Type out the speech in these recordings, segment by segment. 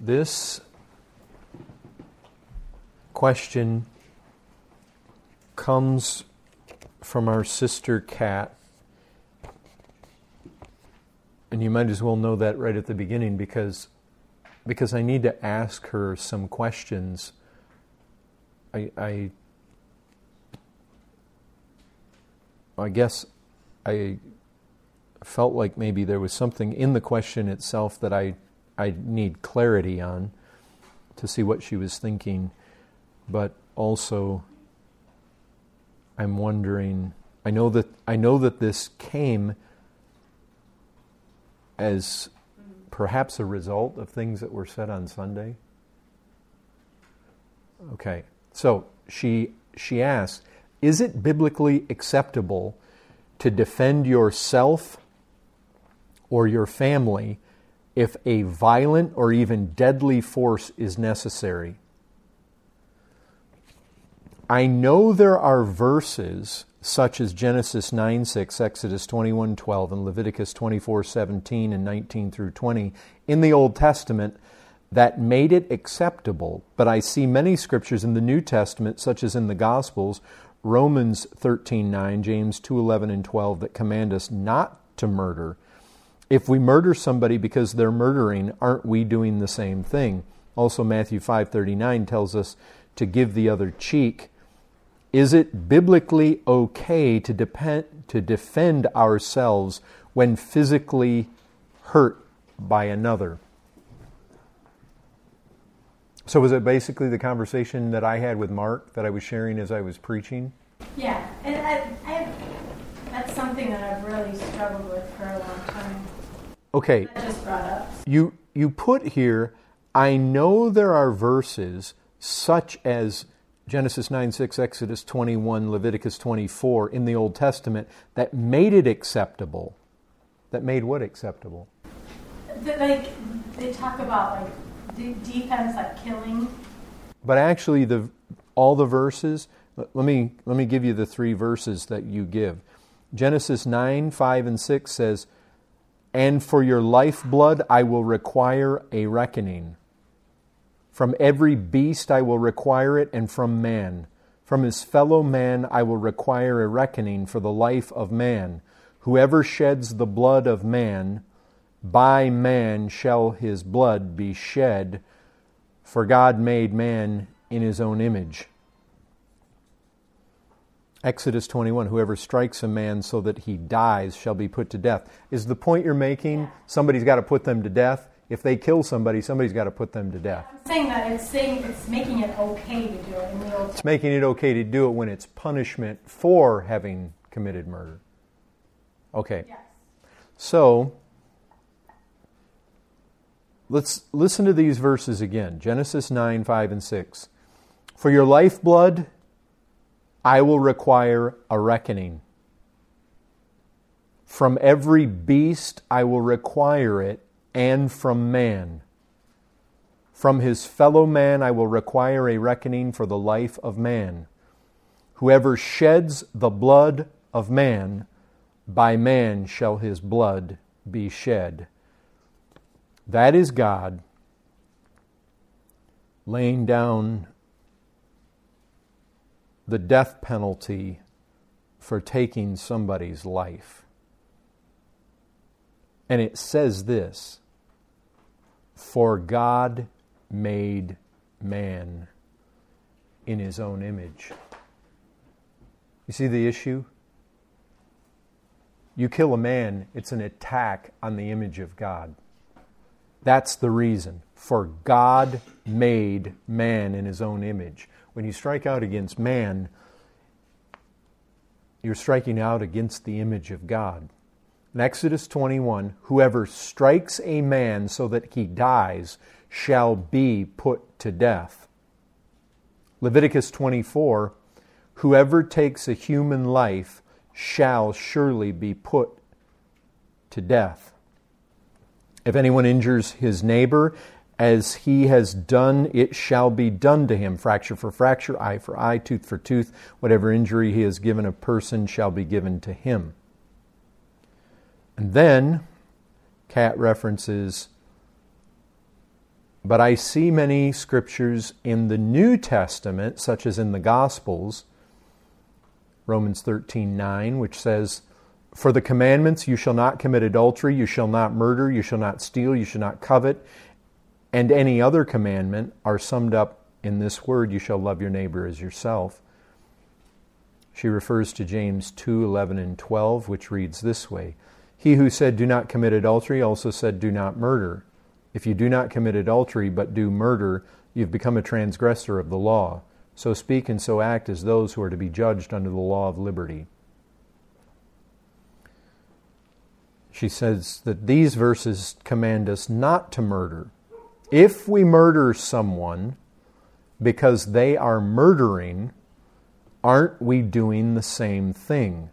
This question comes from our sister Kat, and you might as well know that right at the beginning because I need to ask her some questions. I guess I felt like maybe there was something in the question itself that I need clarity on to see what she was thinking, but also I'm wondering, I know that this came as perhaps a result of things that were said on Sunday. Okay, so she asked, is it biblically acceptable to defend yourself or your family if a violent or even deadly force is necessary? I know there are verses such as Genesis 9:6, Exodus 21:12, and Leviticus 24:17 and 19 through 20 in the Old Testament that made it acceptable, but I see many scriptures in the New Testament, such as in the Gospels, Romans 13:9, James 2:11 and 12, that command us not to murder. If we murder somebody because they're murdering, aren't we doing the same thing? Also, Matthew 5:39 tells us to give the other cheek. Is it biblically okay to defend ourselves when physically hurt by another? So was it basically the conversation that I had with Mark that I was sharing as I was preaching? Yeah, and that's something that I've really struggled with for a long time. Okay. That just brought up. You put here, I know there are verses such as Genesis 9:6, Exodus 21, Leviticus 24 in the Old Testament that made it acceptable. That made what acceptable? Like, they talk about defense, like killing. But actually, all the verses, let me give you the three verses that you give. Genesis 9, 5, and 6 says, and for your lifeblood I will require a reckoning. From every beast I will require it, and from man. From his fellow man I will require a reckoning for the life of man. Whoever sheds the blood of man, by man shall his blood be shed, for God made man in his own image. Exodus 21, whoever strikes a man so that he dies shall be put to death. Is the point you're making, somebody's got to put them to death? If they kill somebody, somebody's got to put them to death. I'm saying that it's making it okay to do it in the Old Testament. It's making it okay to do it when it's punishment for having committed murder. Okay. Yes. So, let's listen to these verses again. Genesis 9, 5, and 6. For your lifeblood, I will require a reckoning. From every beast I will require it, and from man. From his fellow man I will require a reckoning for the life of man. Whoever sheds the blood of man, by man shall his blood be shed. That is God laying down the death penalty for taking somebody's life. And it says this, for God made man in his own image. You see the issue? You kill a man, it's an attack on the image of God. That's the reason. For God made man in his own image. When you strike out against man, you're striking out against the image of God. In Exodus 21, whoever strikes a man so that he dies shall be put to death. Leviticus 24, whoever takes a human life shall surely be put to death. If anyone injures his neighbor, as he has done, it shall be done to him. Fracture for fracture, eye for eye, tooth for tooth. Whatever injury he has given a person shall be given to him. And then, Kat references But I see many scriptures in the New Testament, such as in the Gospels, Romans 13:9, which says, "For the commandments, you shall not commit adultery, you shall not murder, you shall not steal, you shall not covet, and any other commandment are summed up in this word, you shall love your neighbor as yourself." She refers to James 2:11 and 12, which reads this way, "He who said, 'Do not commit adultery,' also said, 'Do not murder.' If you do not commit adultery, but do murder, you've become a transgressor of the law. So speak and so act as those who are to be judged under the law of liberty." She says that these verses command us not to murder. If we murder someone because they are murdering, aren't we doing the same thing?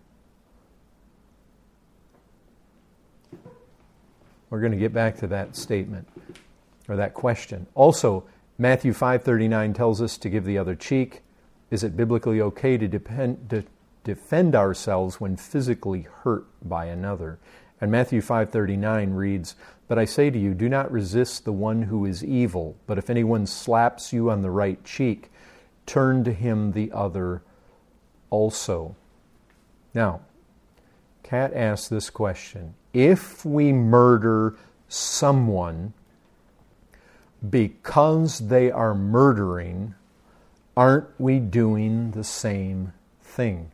We're going to get back to that statement, or that question. Also, Matthew 5:39 tells us to give the other cheek. Is it biblically okay to defend ourselves when physically hurt by another? And Matthew 5:39 reads, "But I say to you, do not resist the one who is evil, but if anyone slaps you on the right cheek, turn to him the other also." Now, Kat asked this question: if we murder someone because they are murdering, aren't we doing the same thing?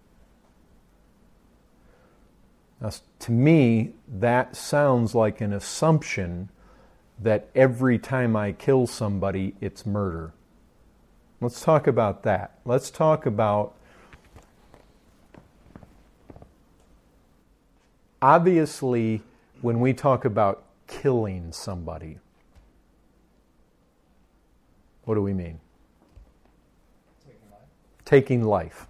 Now, to me, that sounds like an assumption that every time I kill somebody, it's murder. Let's talk about that. Let's talk about, obviously, when we talk about killing somebody, what do we mean? Taking life.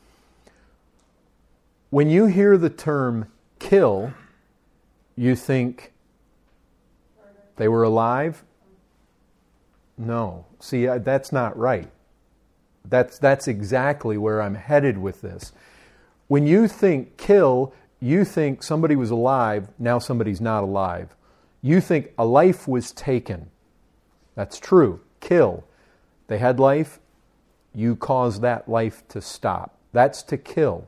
When you hear the term kill, you think they were alive? No. See, that's not right. That's exactly where I'm headed with this. When you think kill, you think somebody was alive, now somebody's not alive. You think a life was taken. That's true. Kill. They had life, you cause that life to stop. That's to kill.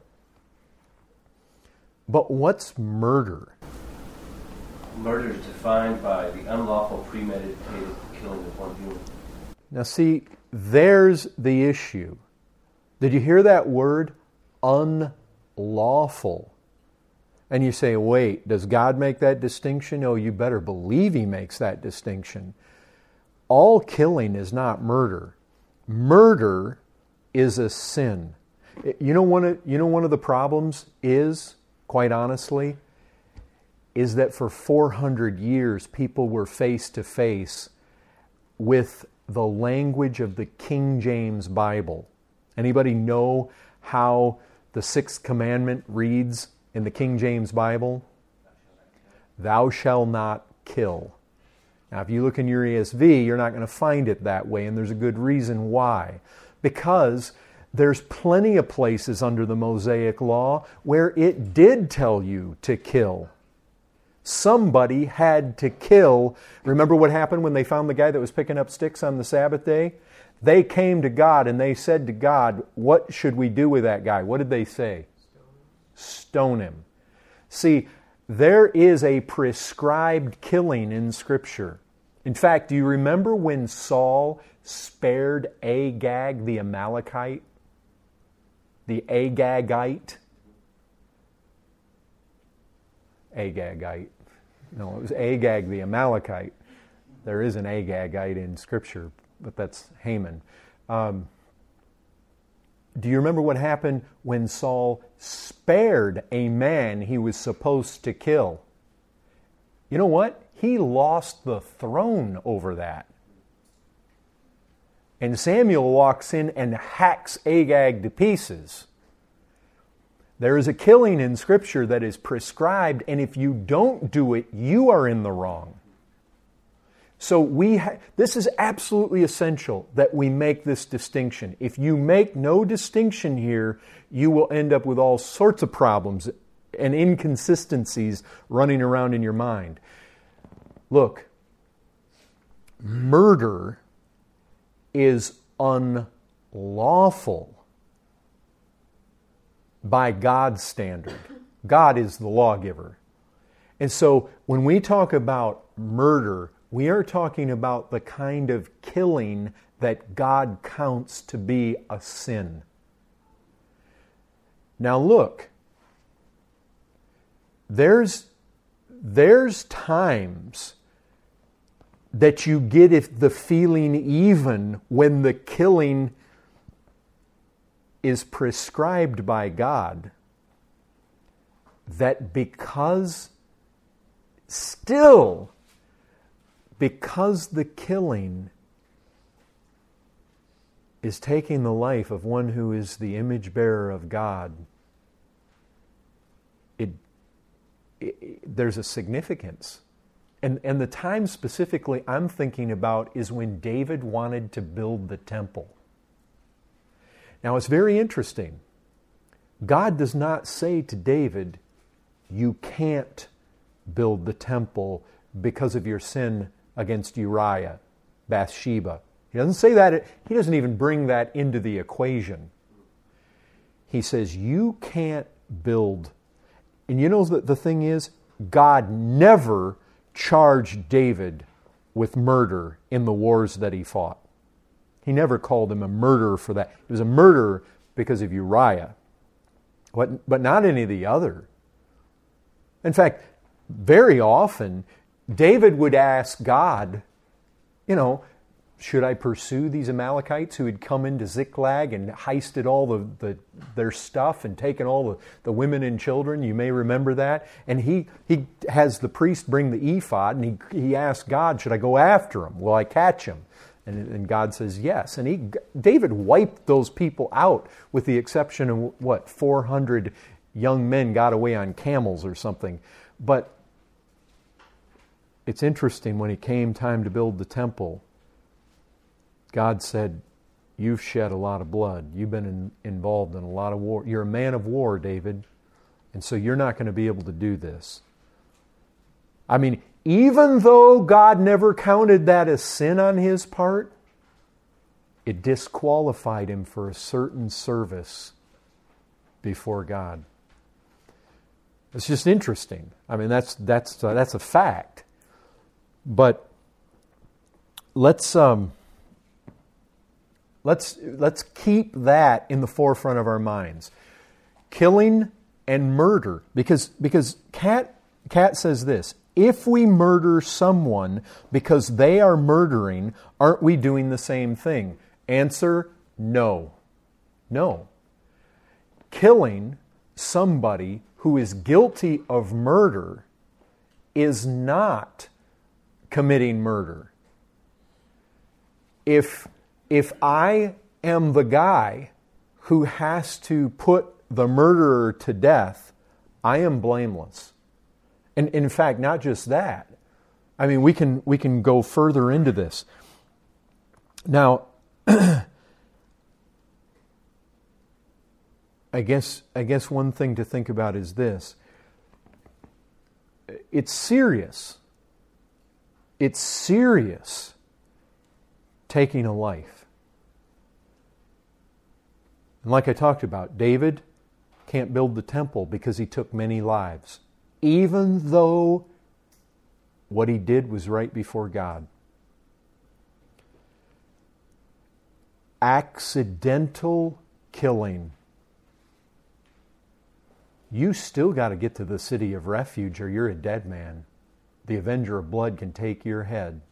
But what's murder? Murder is defined by the unlawful premeditated killing of one human. Now see, there's the issue. Did you hear that word? Unlawful. And you say, wait, does God make that distinction? Oh, you better believe He makes that distinction. All killing is not murder. Murder is a sin. You know one of the problems is, quite honestly, is that for 400 years people were face to face with the language of the King James Bible. Anybody know how the sixth commandment reads in the King James Bible? Thou shalt not kill. Now, if you look in your ESV, you're not going to find it that way, and there's a good reason why. Because there's plenty of places under the Mosaic Law where it did tell you to kill. Somebody had to kill. Remember what happened when they found the guy that was picking up sticks on the Sabbath day? They came to God and they said to God, what should we do with that guy? What did they say? Stone him. See, there is a prescribed killing in Scripture. In fact, do you remember when Saul spared Agag the Amalekite? The Agagite? Agagite. No, it was Agag the Amalekite. There is an Agagite in Scripture, but that's Haman. Do you remember what happened when Saul spared a man he was supposed to kill? You know what? He lost the throne over that. And Samuel walks in and hacks Agag to pieces. There is a killing in Scripture that is prescribed, and if you don't do it, you are in the wrong. So this is absolutely essential that we make this distinction. If you make no distinction here, you will end up with all sorts of problems and inconsistencies running around in your mind. Look, murder is unlawful by God's standard. God is the lawgiver. And so when we talk about murder, we are talking about the kind of killing that God counts to be a sin. Now look, there's times that you get the feeling even when the killing is prescribed by God, that because the killing is taking the life of one who is the image bearer of God, there's a significance. And the time specifically I'm thinking about is when David wanted to build the temple. Now it's very interesting. God does not say to David, you can't build the temple because of your sin against Uriah, Bathsheba. He doesn't say that. He doesn't even bring that into the equation. He says, you can't build. And you know the thing is, God never charged David with murder in the wars that he fought. He never called him a murderer for that. It was a murderer because of Uriah, but not any of the other. In fact, very often, David would ask God, should I pursue these Amalekites who had come into Ziklag and heisted all their stuff and taken all the women and children? You may remember that. And he has the priest bring the ephod, and he asks God, should I go after him? Will I catch him? And God says yes. And David wiped those people out with the exception of 400 young men got away on camels or something. But it's interesting, when it came time to build the temple, God said, you've shed a lot of blood. You've been involved in a lot of war. You're a man of war, David, and so you're not going to be able to do this. I mean, even though God never counted that as sin on his part, it disqualified him for a certain service before God. It's just interesting. I mean, that's a fact. But let's keep that in the forefront of our minds. Killing and murder, because Kat says this: if we murder someone because they are murdering, aren't we doing the same thing? Answer: no. No. Killing somebody who is guilty of murder is not committing murder. If I am the guy who has to put the murderer to death, I am blameless. And in fact, not just that. I mean, we can go further into this. Now, I guess one thing to think about is this. It's serious. It's serious taking a life. And like I talked about, David can't build the temple because he took many lives, even though what he did was right before God. Accidental killing. You still got to get to the city of refuge or you're a dead man. The avenger of blood can take your head.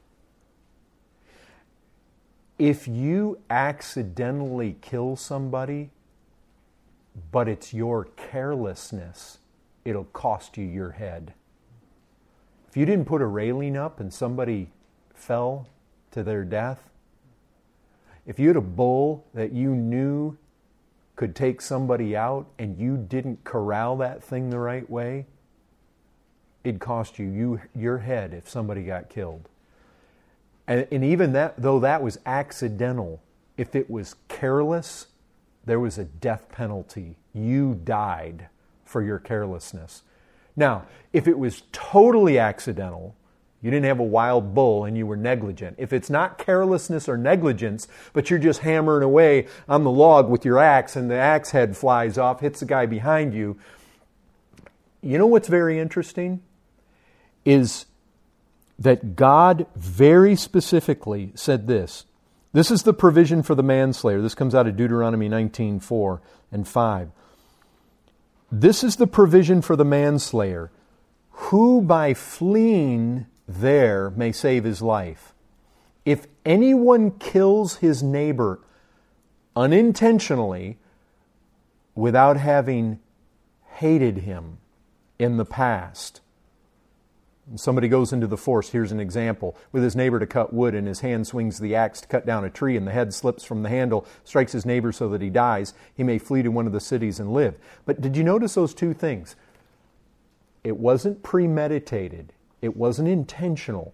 If you accidentally kill somebody, but it's your carelessness, it'll cost you your head. If you didn't put a railing up and somebody fell to their death, if you had a bull that you knew could take somebody out and you didn't corral that thing the right way, it'd cost you your head if somebody got killed. And even that, though that was accidental, if it was careless, there was a death penalty. You died for your carelessness. Now, if it was totally accidental You didn't have a wild bull and you were negligent. If it's not carelessness or negligence, but you're just hammering away on the log with your axe and the axe head flies off, hits the guy behind you, you know what's very interesting? Is that God very specifically said this. This is the provision for the manslayer. This comes out of Deuteronomy 19:4 and 5. This is the provision for the manslayer, who by fleeing there may save his life. If anyone kills his neighbor unintentionally without having hated him in the past. Somebody goes into the forest, here's an example, with his neighbor to cut wood, and his hand swings the axe to cut down a tree, and the head slips from the handle, strikes his neighbor so that he dies. He may flee to one of the cities and live. But did you notice those two things? It wasn't premeditated. It wasn't intentional.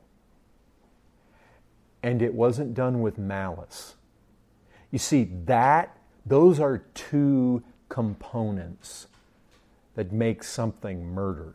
And it wasn't done with malice. You see, those are two components that make something murder.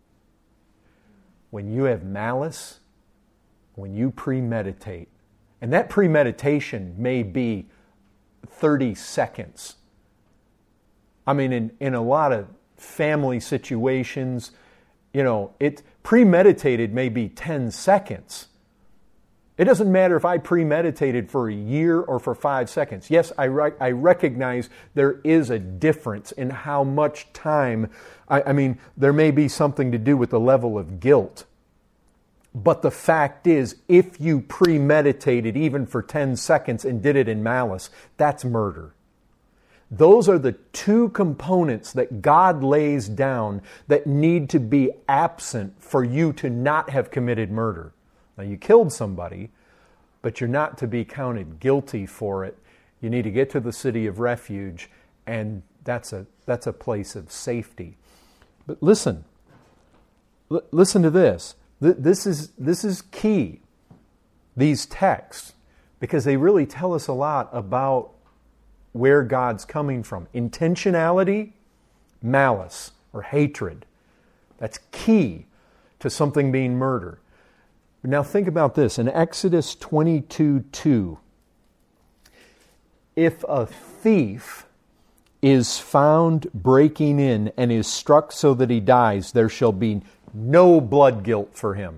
When you have malice, when you premeditate, and that premeditation may be 30 seconds. I mean, in a lot of family situations, it premeditated may be 10 seconds. It doesn't matter if I premeditated for a year or for 5 seconds. Yes, I recognize there is a difference in how much time. I mean, there may be something to do with the level of guilt. But the fact is, if you premeditated even for 10 seconds and did it in malice, that's murder. Those are the two components that God lays down that need to be absent for you to not have committed murder. Now, you killed somebody, but you're not to be counted guilty for it. You need to get to the city of refuge, and that's a place of safety. But listen to this. This is key, these texts, because they really tell us a lot about where God's coming from. Intentionality, malice, or hatred. That's key to something being murder. Now think about this. In Exodus 22:2, if a thief is found breaking in and is struck so that he dies, there shall be no blood guilt for him.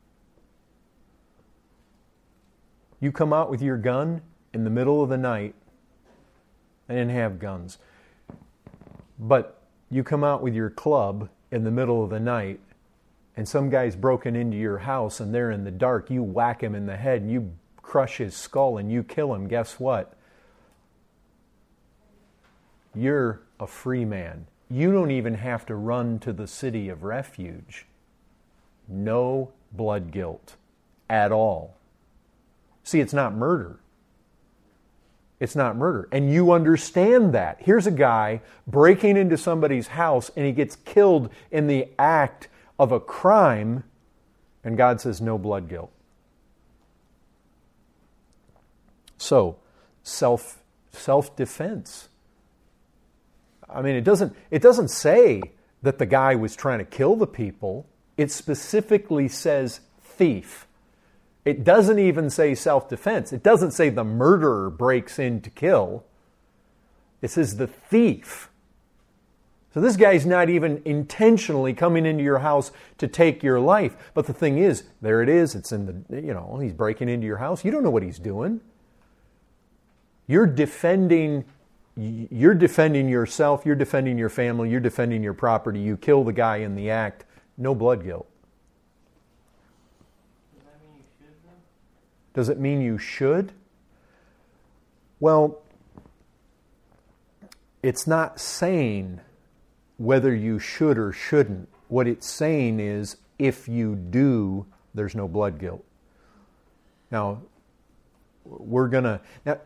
You come out with your gun in the middle of the night. I didn't have guns. But you come out with your club in the middle of the night, and some guy's broken into your house and they're in the dark. You whack him in the head and you crush his skull and you kill him. Guess what? You're a free man. You don't even have to run to the city of refuge. No blood guilt at all. See, it's not murder. It's not murder. And you understand that. Here's a guy breaking into somebody's house and he gets killed in the act of a crime, and God says no blood guilt. So, self-defense. I mean, it doesn't say that the guy was trying to kill the people. It specifically says thief. It doesn't even say self-defense. It doesn't say the murderer breaks in to kill. It says the thief. So this guy's not even intentionally coming into your house to take your life. But the thing is, there it is. It's in the, he's breaking into your house. You don't know what he's doing. You're defending yourself. You're defending your family. You're defending your property. You kill the guy in the act. No blood guilt. Does it mean you should? Well, it's not saying whether you should or shouldn't. What it's saying is, if you do, there's no blood guilt. Now, we're gonna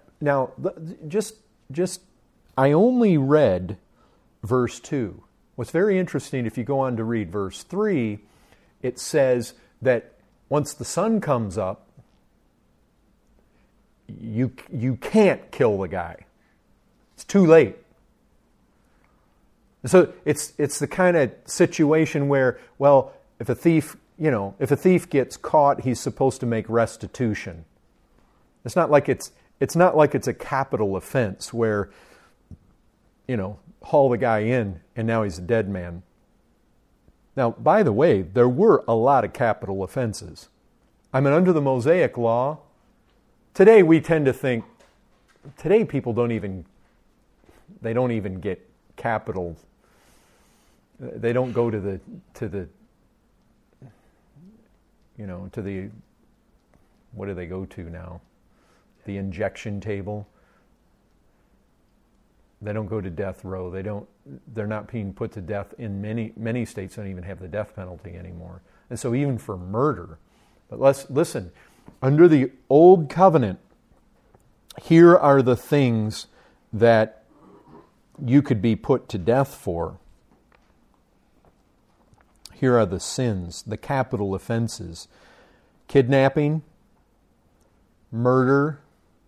I only read verse 2. What's very interesting, if you go on to read verse 3, it says that once the sun comes up, you can't kill the guy. It's too late. So it's the kind of situation where, well, if a thief if a thief gets caught, he's supposed to make restitution. It's not like it's a capital offense where, haul the guy in and now he's a dead man. Now, by the way, there were a lot of capital offenses. I mean, under the Mosaic Law, today we tend to think, today people don't even get capital. They don't go to the what do they go to now? The injection table. They don't go to death row. They're not being put to death in many states don't even have the death penalty anymore. And so even for murder. But listen, under the old covenant, here are the things that you could be put to death for. Here are the sins, the capital offenses: kidnapping, murder,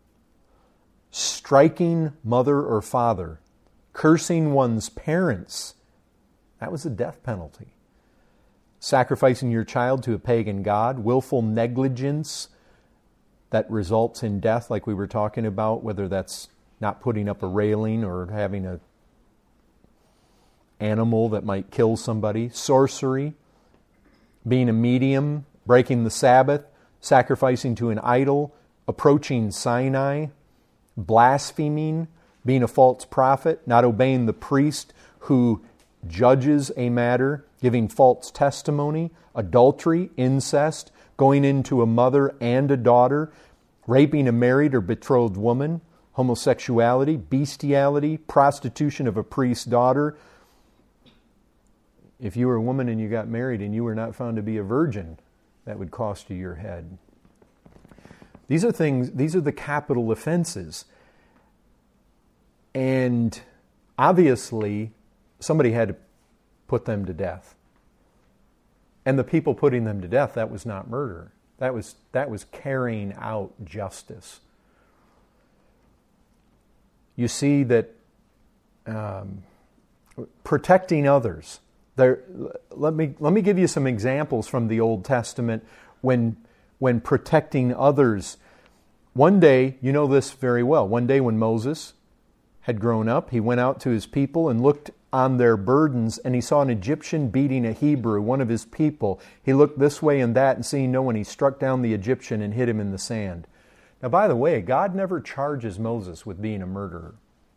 striking mother or father, cursing one's parents. That was a death penalty. Sacrificing your child to a pagan god, willful negligence that results in death, like we were talking about, whether that's not putting up a railing or having an animal that might kill somebody, sorcery, being a medium, breaking the Sabbath, sacrificing to an idol, approaching Sinai, blaspheming, being a false prophet, not obeying the priest who judges a matter, giving false testimony, adultery, incest, going into a mother and a daughter, raping a married or betrothed woman, homosexuality, bestiality, prostitution of a priest's daughter. If you were a woman and you got married and you were not found to be a virgin, that would cost you your head. These are the capital offenses. And obviously, somebody had to put them to death. And the people putting them to death, that was not murder. That was carrying out justice. You see that protecting others. Let me give you some examples from the Old Testament when protecting others. One day, you know this very well, one day when Moses had grown up, he went out to his people and looked on their burdens, and he saw an Egyptian beating a Hebrew, one of his people. He looked this way and that, and seeing no one, he struck down the Egyptian and hid him in the sand. Now, by the way, God never charges Moses with being a murderer.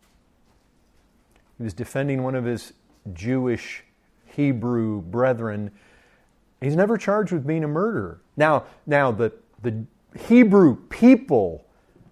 He was defending one of his Jewish Hebrew brethren. He's never charged with being a murderer. Now the Hebrew people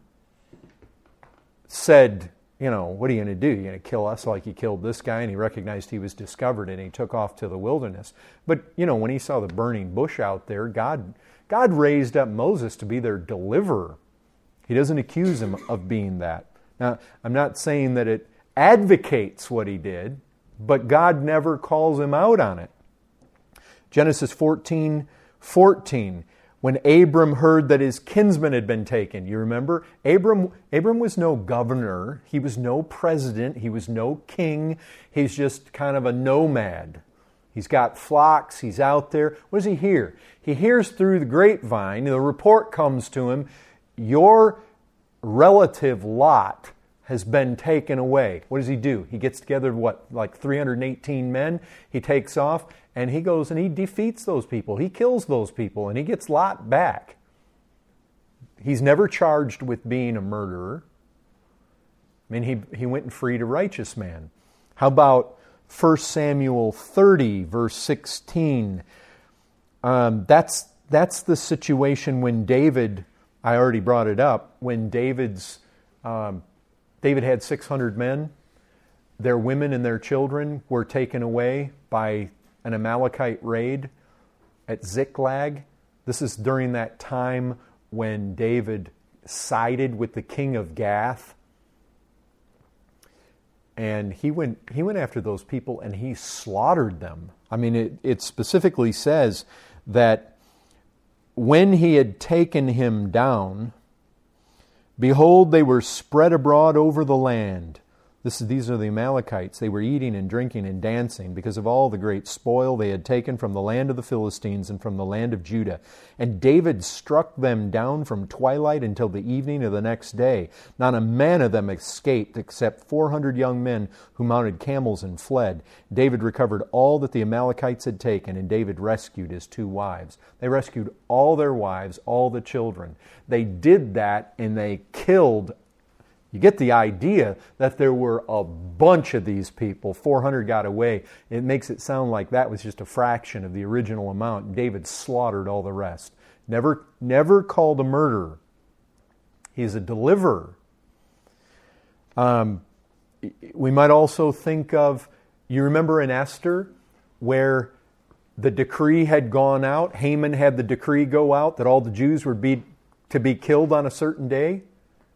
said, what are you going to do? You're going to kill us like you killed this guy? And he recognized he was discovered and he took off to the wilderness. But, when he saw the burning bush out there, God raised up Moses to be their deliverer. He doesn't accuse him of being that. Now, I'm not saying that it advocates what he did, but God never calls him out on it. Genesis 14:14. When Abram heard that his kinsman had been taken, you remember? Abram was no governor. He was no president. He was no king. He's just kind of a nomad. He's got flocks. He's out there. What does he hear? He hears through the grapevine. The report comes to him, your relative Lot has been taken away. What does he do? He gets together, like 318 men. He takes off, and he goes and he defeats those people. He kills those people, and he gets Lot back. He's never charged with being a murderer. I mean, he went and freed a righteous man. How about 1 Samuel 30, verse 16? That's the situation when David, I already brought it up, when David had 600 men. Their women and their children were taken away by an Amalekite raid at Ziklag. This is during that time when David sided with the king of Gath. And he went after those people and he slaughtered them. I mean, it specifically says that when he had taken him down, behold, they were spread abroad over the land. These are the Amalekites. They were eating and drinking and dancing because of all the great spoil they had taken from the land of the Philistines and from the land of Judah. And David struck them down from twilight until the evening of the next day. Not a man of them escaped except 400 young men who mounted camels and fled. David recovered all that the Amalekites had taken, and David rescued his 2 wives. They rescued all their wives, all the children. They did that, and they killed. You get the idea that there were a bunch of these people. 400 got away. It makes it sound like that was just a fraction of the original amount. David slaughtered all the rest. Never called a murderer. He's a deliverer. We might also think of, you remember in Esther, where the decree had gone out, Haman had the decree go out that all the Jews were to be killed on a certain day?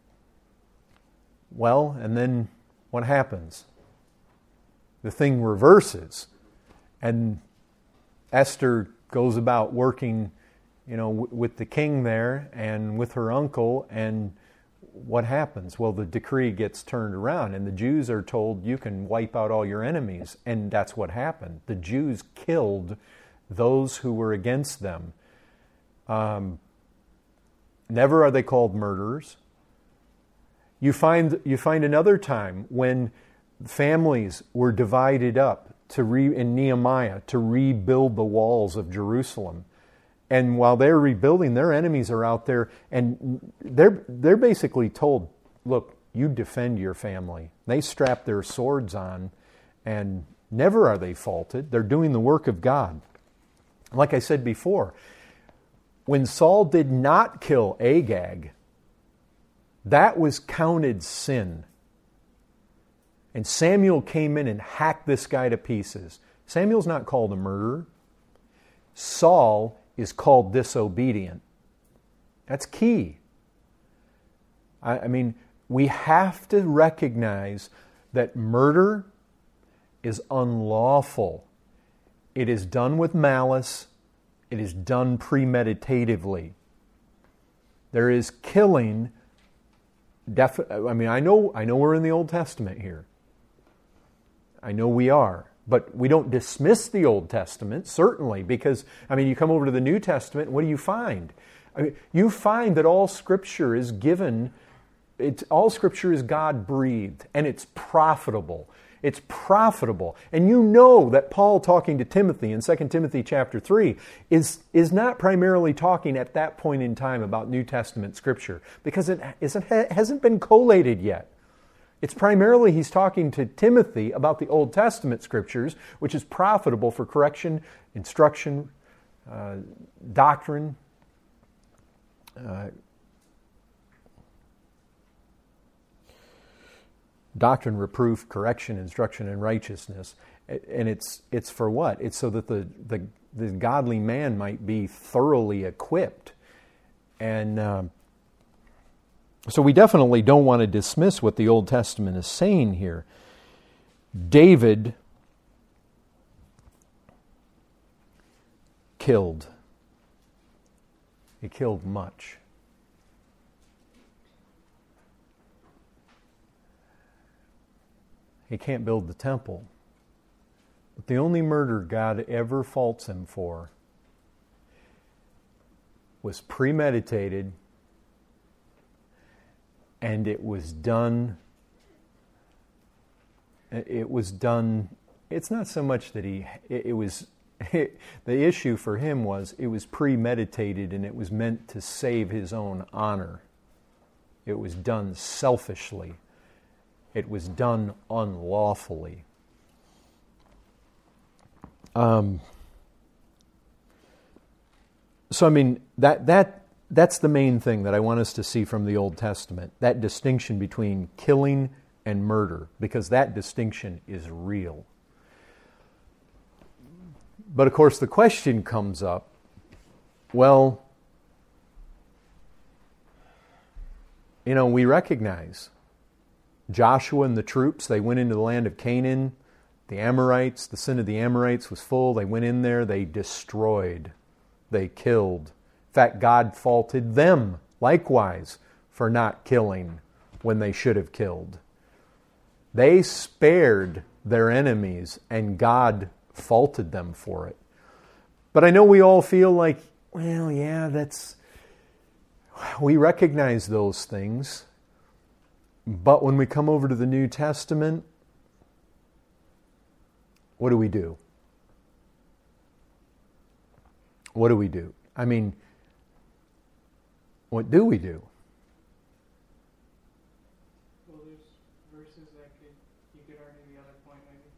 Well, and then what happens? The thing reverses, and Esther goes about working, with the king there and with her uncle, and what happens? Well, the decree gets turned around, and the Jews are told, you can wipe out all your enemies, and that's what happened. The Jews killed those who were against them. Never are they called murderers. You find another time when families were divided up in Nehemiah to rebuild the walls of Jerusalem. And while they're rebuilding, their enemies are out there, and they're basically told, look, you defend your family. They strap their swords on, and never are they faulted. They're doing the work of God. Like I said before, when Saul did not kill Agag, that was counted sin. And Samuel came in and hacked this guy to pieces. Samuel's not called a murderer. Saul is called disobedient. That's key. I mean, we have to recognize that murder is unlawful. It is done with malice. It is done premeditatively. There is killing. I know we're in the Old Testament here. I know we are. But we don't dismiss the Old Testament, certainly, because, you come over to the New Testament, what do you find? You find that all Scripture is given, all Scripture is God-breathed, and it's profitable. It's profitable. And you know that Paul, talking to Timothy in 2 Timothy chapter 3, is not primarily talking at that point in time about New Testament Scripture, because it hasn't been collated yet. It's primarily he's talking to Timothy about the Old Testament Scriptures, which is profitable for correction, instruction, doctrine, reproof, correction, instruction, and righteousness. And it's for what? It's so that the godly man might be thoroughly equipped. And so we definitely don't want to dismiss what the Old Testament is saying here. David killed. He killed much. He can't build the temple. But the only murder God ever faults him for was premeditated, and it was done. It's not so much that the issue for him was it was premeditated, and it was meant to save his own honor. It was done selfishly. It was done unlawfully. That's the main thing that I want us to see from the Old Testament, that distinction between killing and murder, because that distinction is real. But of course the question comes up, well, we recognize Joshua and the troops, they went into the land of Canaan. The Amorites, the sin of the Amorites was full. They went in there, they destroyed, they killed. In fact, God faulted them likewise for not killing when they should have killed. They spared their enemies, and God faulted them for it. But I know we all feel like, well, yeah, we recognize those things. But when we come over to the New Testament, what do we do? What do we do? I mean, what do we do? Well, there's verses that you could argue the other point, maybe.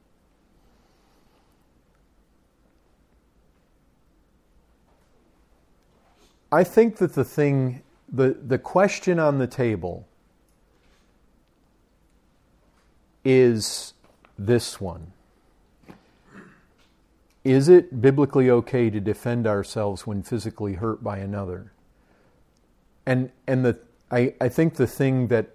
I think that the question on the table is this one. Is it biblically okay to defend ourselves when physically hurt by another? And I think the thing that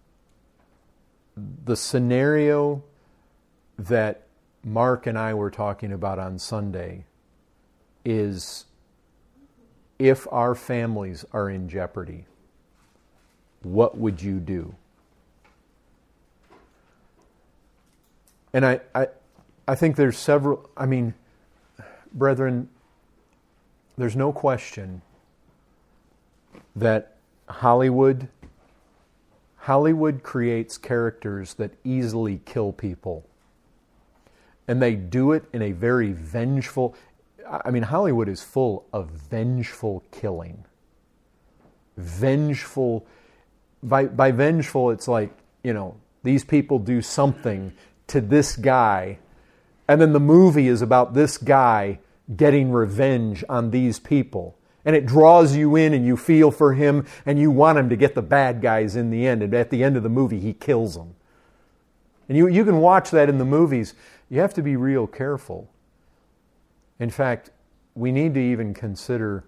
the scenario that Mark and I were talking about on Sunday is if our families are in jeopardy, what would you do? And I think there's several, brethren, there's no question that Hollywood creates characters that easily kill people. And they do it in a very vengeful... Hollywood is full of vengeful killing. Vengeful... By vengeful, it's like, these people do something to this guy, and then the movie is about this guy getting revenge on these people. And it draws you in and you feel for him and you want him to get the bad guys in the end. And at the end of the movie, he kills them. And you can watch that in the movies. You have to be real careful. In fact, we need to even consider,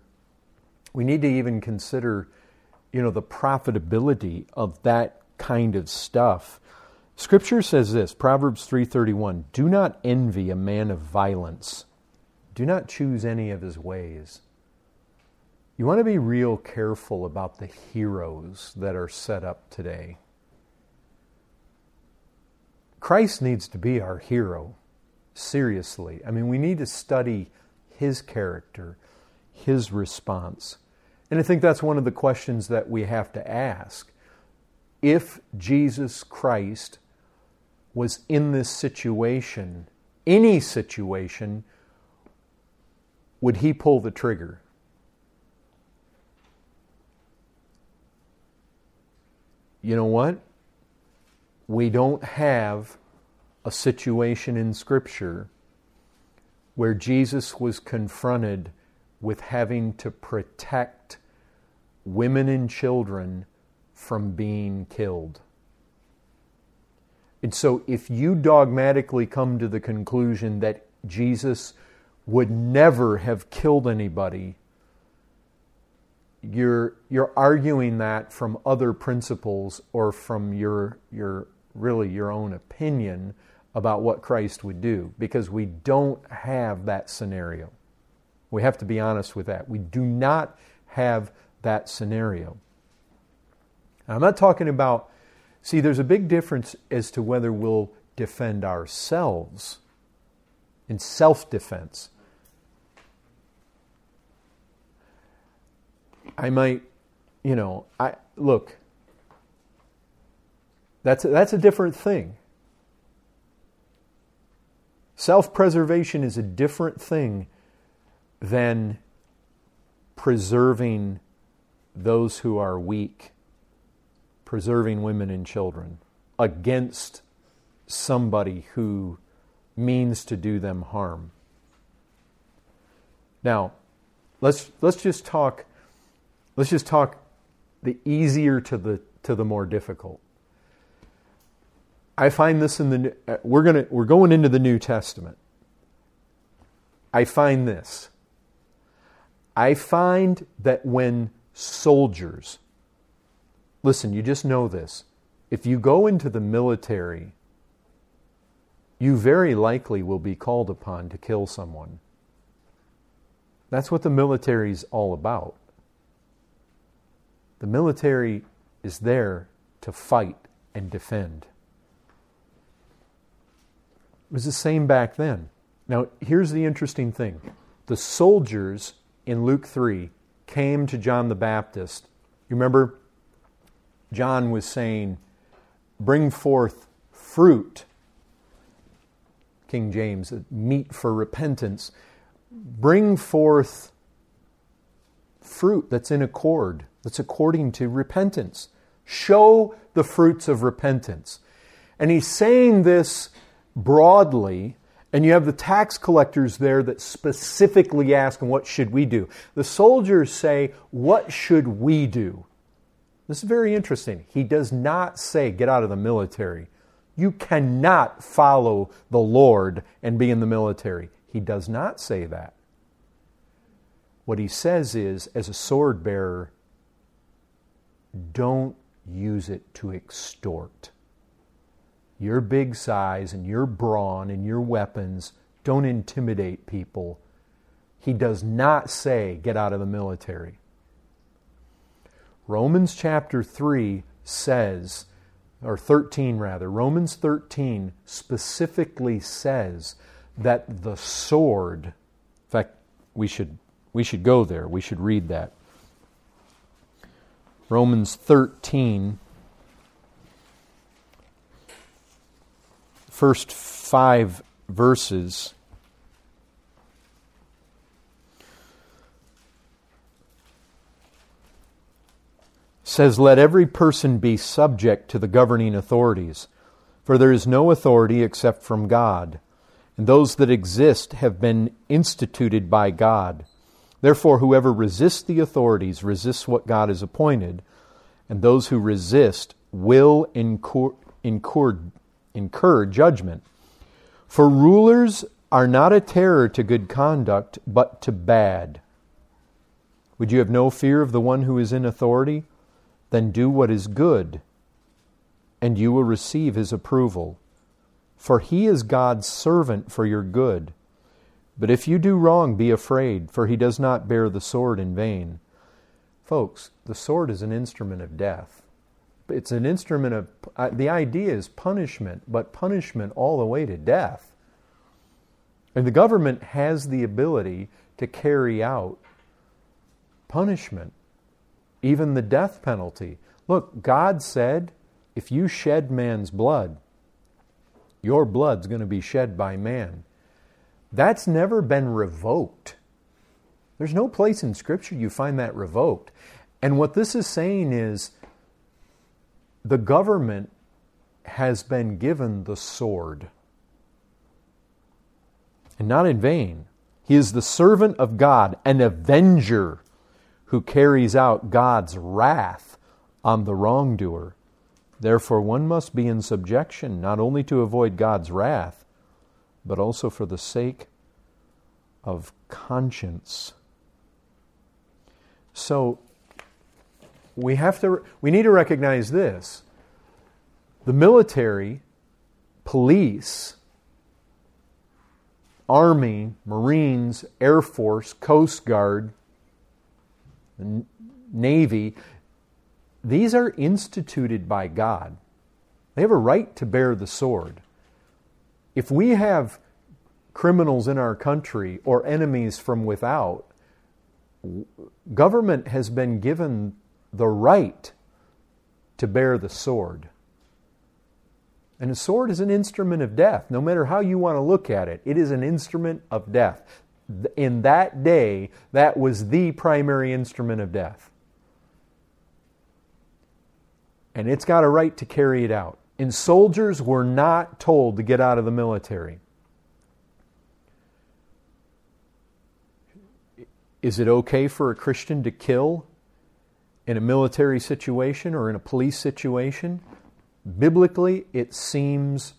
the profitability of that kind of stuff. Scripture says this, Proverbs 3:31, "Do not envy a man of violence. Do not choose any of his ways." You want to be real careful about the heroes that are set up today. Christ needs to be our hero. Seriously. We need to study His character, His response. And I think that's one of the questions that we have to ask. If Jesus Christ was in this situation, any situation, would He pull the trigger? You know what? We don't have a situation in Scripture where Jesus was confronted with having to protect women and children from being killed. And so if you dogmatically come to the conclusion that Jesus would never have killed anybody, you're arguing that from other principles or from your own opinion about what Christ would do, because we don't have that scenario. We have to be honest with that. We do not have that scenario. I'm not talking about, there's a big difference as to whether we'll defend ourselves in self-defense. I might, look, that's a different thing. Self-preservation is a different thing than preserving those who are weak, preserving women and children against somebody who means to do them harm. Now, let's just talk the easier to the more difficult. I find this we're going into the New Testament. I find this. I find that when soldiers, listen, you just know this. If you go into the military, you very likely will be called upon to kill someone. That's what the military is all about. The military is there to fight and defend. It was the same back then. Now, here's the interesting thing. The soldiers in Luke 3 came to John the Baptist. You remember, John was saying, bring forth fruit. King James, meat for repentance. Bring forth fruit that's in accord, that's according to repentance. Show the fruits of repentance. And he's saying this broadly, and you have the tax collectors there that specifically ask, what should we do? The soldiers say, what should we do? This is very interesting. He does not say, get out of the military. You cannot follow the Lord and be in the military. He does not say that. What he says is, as a sword bearer, don't use it to extort. Your big size and your brawn and your weapons don't intimidate people. He does not say, get out of the military. Romans chapter 3 says, or 13 rather, Romans 13 specifically says that the sword, in fact, we should go there, we should read that. Romans 13, first 5 verses. Says, let every person be subject to the governing authorities, for there is no authority except from God, and those that exist have been instituted by God. Therefore, whoever resists the authorities resists what God has appointed, and those who resist will incur judgment. For rulers are not a terror to good conduct, but to bad. Would you have no fear of the one who is in authority? Then do what is good, and you will receive his approval. For he is God's servant for your good. But if you do wrong, be afraid, for he does not bear the sword in vain. Folks, the sword is an instrument of death. It's an instrument of, the idea is punishment, but punishment all the way to death. And the government has the ability to carry out punishment. Even the death penalty. Look, God said, if you shed man's blood, your blood's going to be shed by man. That's never been revoked. There's no place in Scripture you find that revoked. And what this is saying is, the government has been given the sword. And not in vain. He is the servant of God, an avenger, who carries out God's wrath on the wrongdoer. Therefore, one must be in subjection, not only to avoid God's wrath, but also for the sake of conscience. So, we need to recognize this. The military, police, Army, Marines, Air Force, Coast Guard, Navy, these are instituted by God. They have a right to bear the sword. If we have criminals in our country or enemies from without, government has been given the right to bear the sword. And a sword is an instrument of death. No matter how you want to look at it, it is an instrument of death. In that day, that was the primary instrument of death. And it's got a right to carry it out. And soldiers were not told to get out of the military. Is it okay for a Christian to kill in a military situation or in a police situation? Biblically, it seems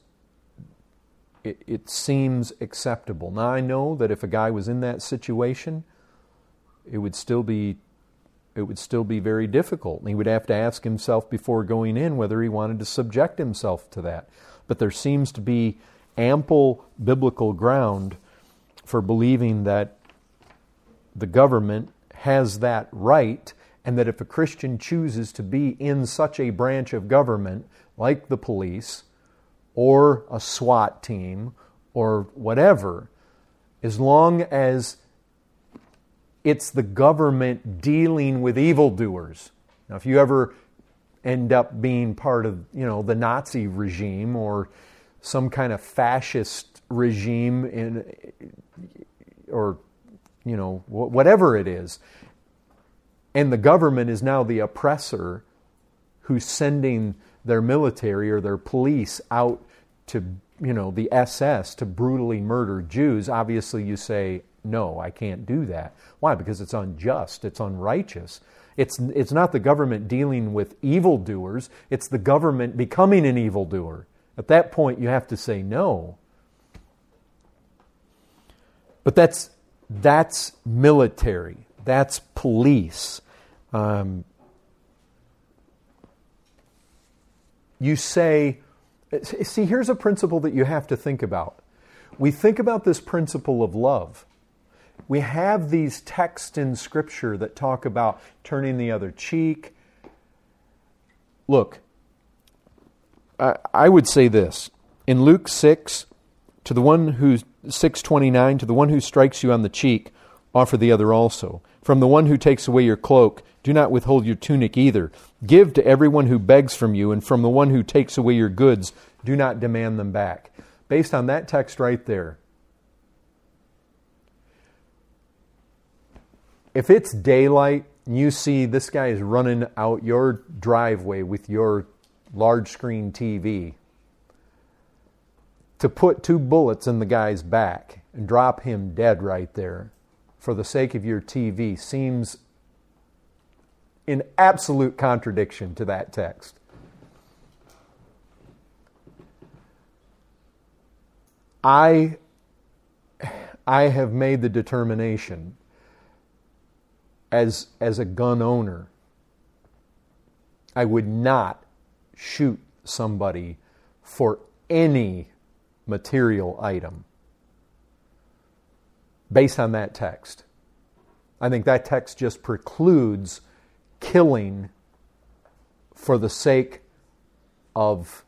acceptable. Now, I know that if a guy was in that situation, it would still be very difficult. And he would have to ask himself before going in whether he wanted to subject himself to that. But there seems to be ample biblical ground for believing that the government has that right, and that if a Christian chooses to be in such a branch of government, like the police, or a SWAT team, or whatever, as long as it's the government dealing with evildoers. Now, if you ever end up being part of, the Nazi regime or some kind of fascist regime or whatever it is, and the government is now the oppressor who's sending their military or their police out to, the SS to brutally murder Jews, obviously you say, no, I can't do that. Why? Because it's unjust, it's unrighteous. It's not the government dealing with evildoers, it's the government becoming an evildoer. At that point, you have to say no. But that's military, that's police. You say, see, here's a principle that you have to think about. We think about this principle of love. We have these texts in Scripture that talk about turning the other cheek. Look, I would say this. In Luke 6, 6:29, to the one who strikes you on the cheek, offer the other also. From the one who takes away your cloak, do not withhold your tunic either. Give to everyone who begs from you, and from the one who takes away your goods, do not demand them back. Based on that text right there, if it's daylight and you see this guy is running out your driveway with your large screen TV, to put 2 bullets in the guy's back and drop him dead right there for the sake of your TV seems in absolute contradiction to that text. I have made the determination as a gun owner, I would not shoot somebody for any material item based on that text. I think that text just precludes killing for the sake of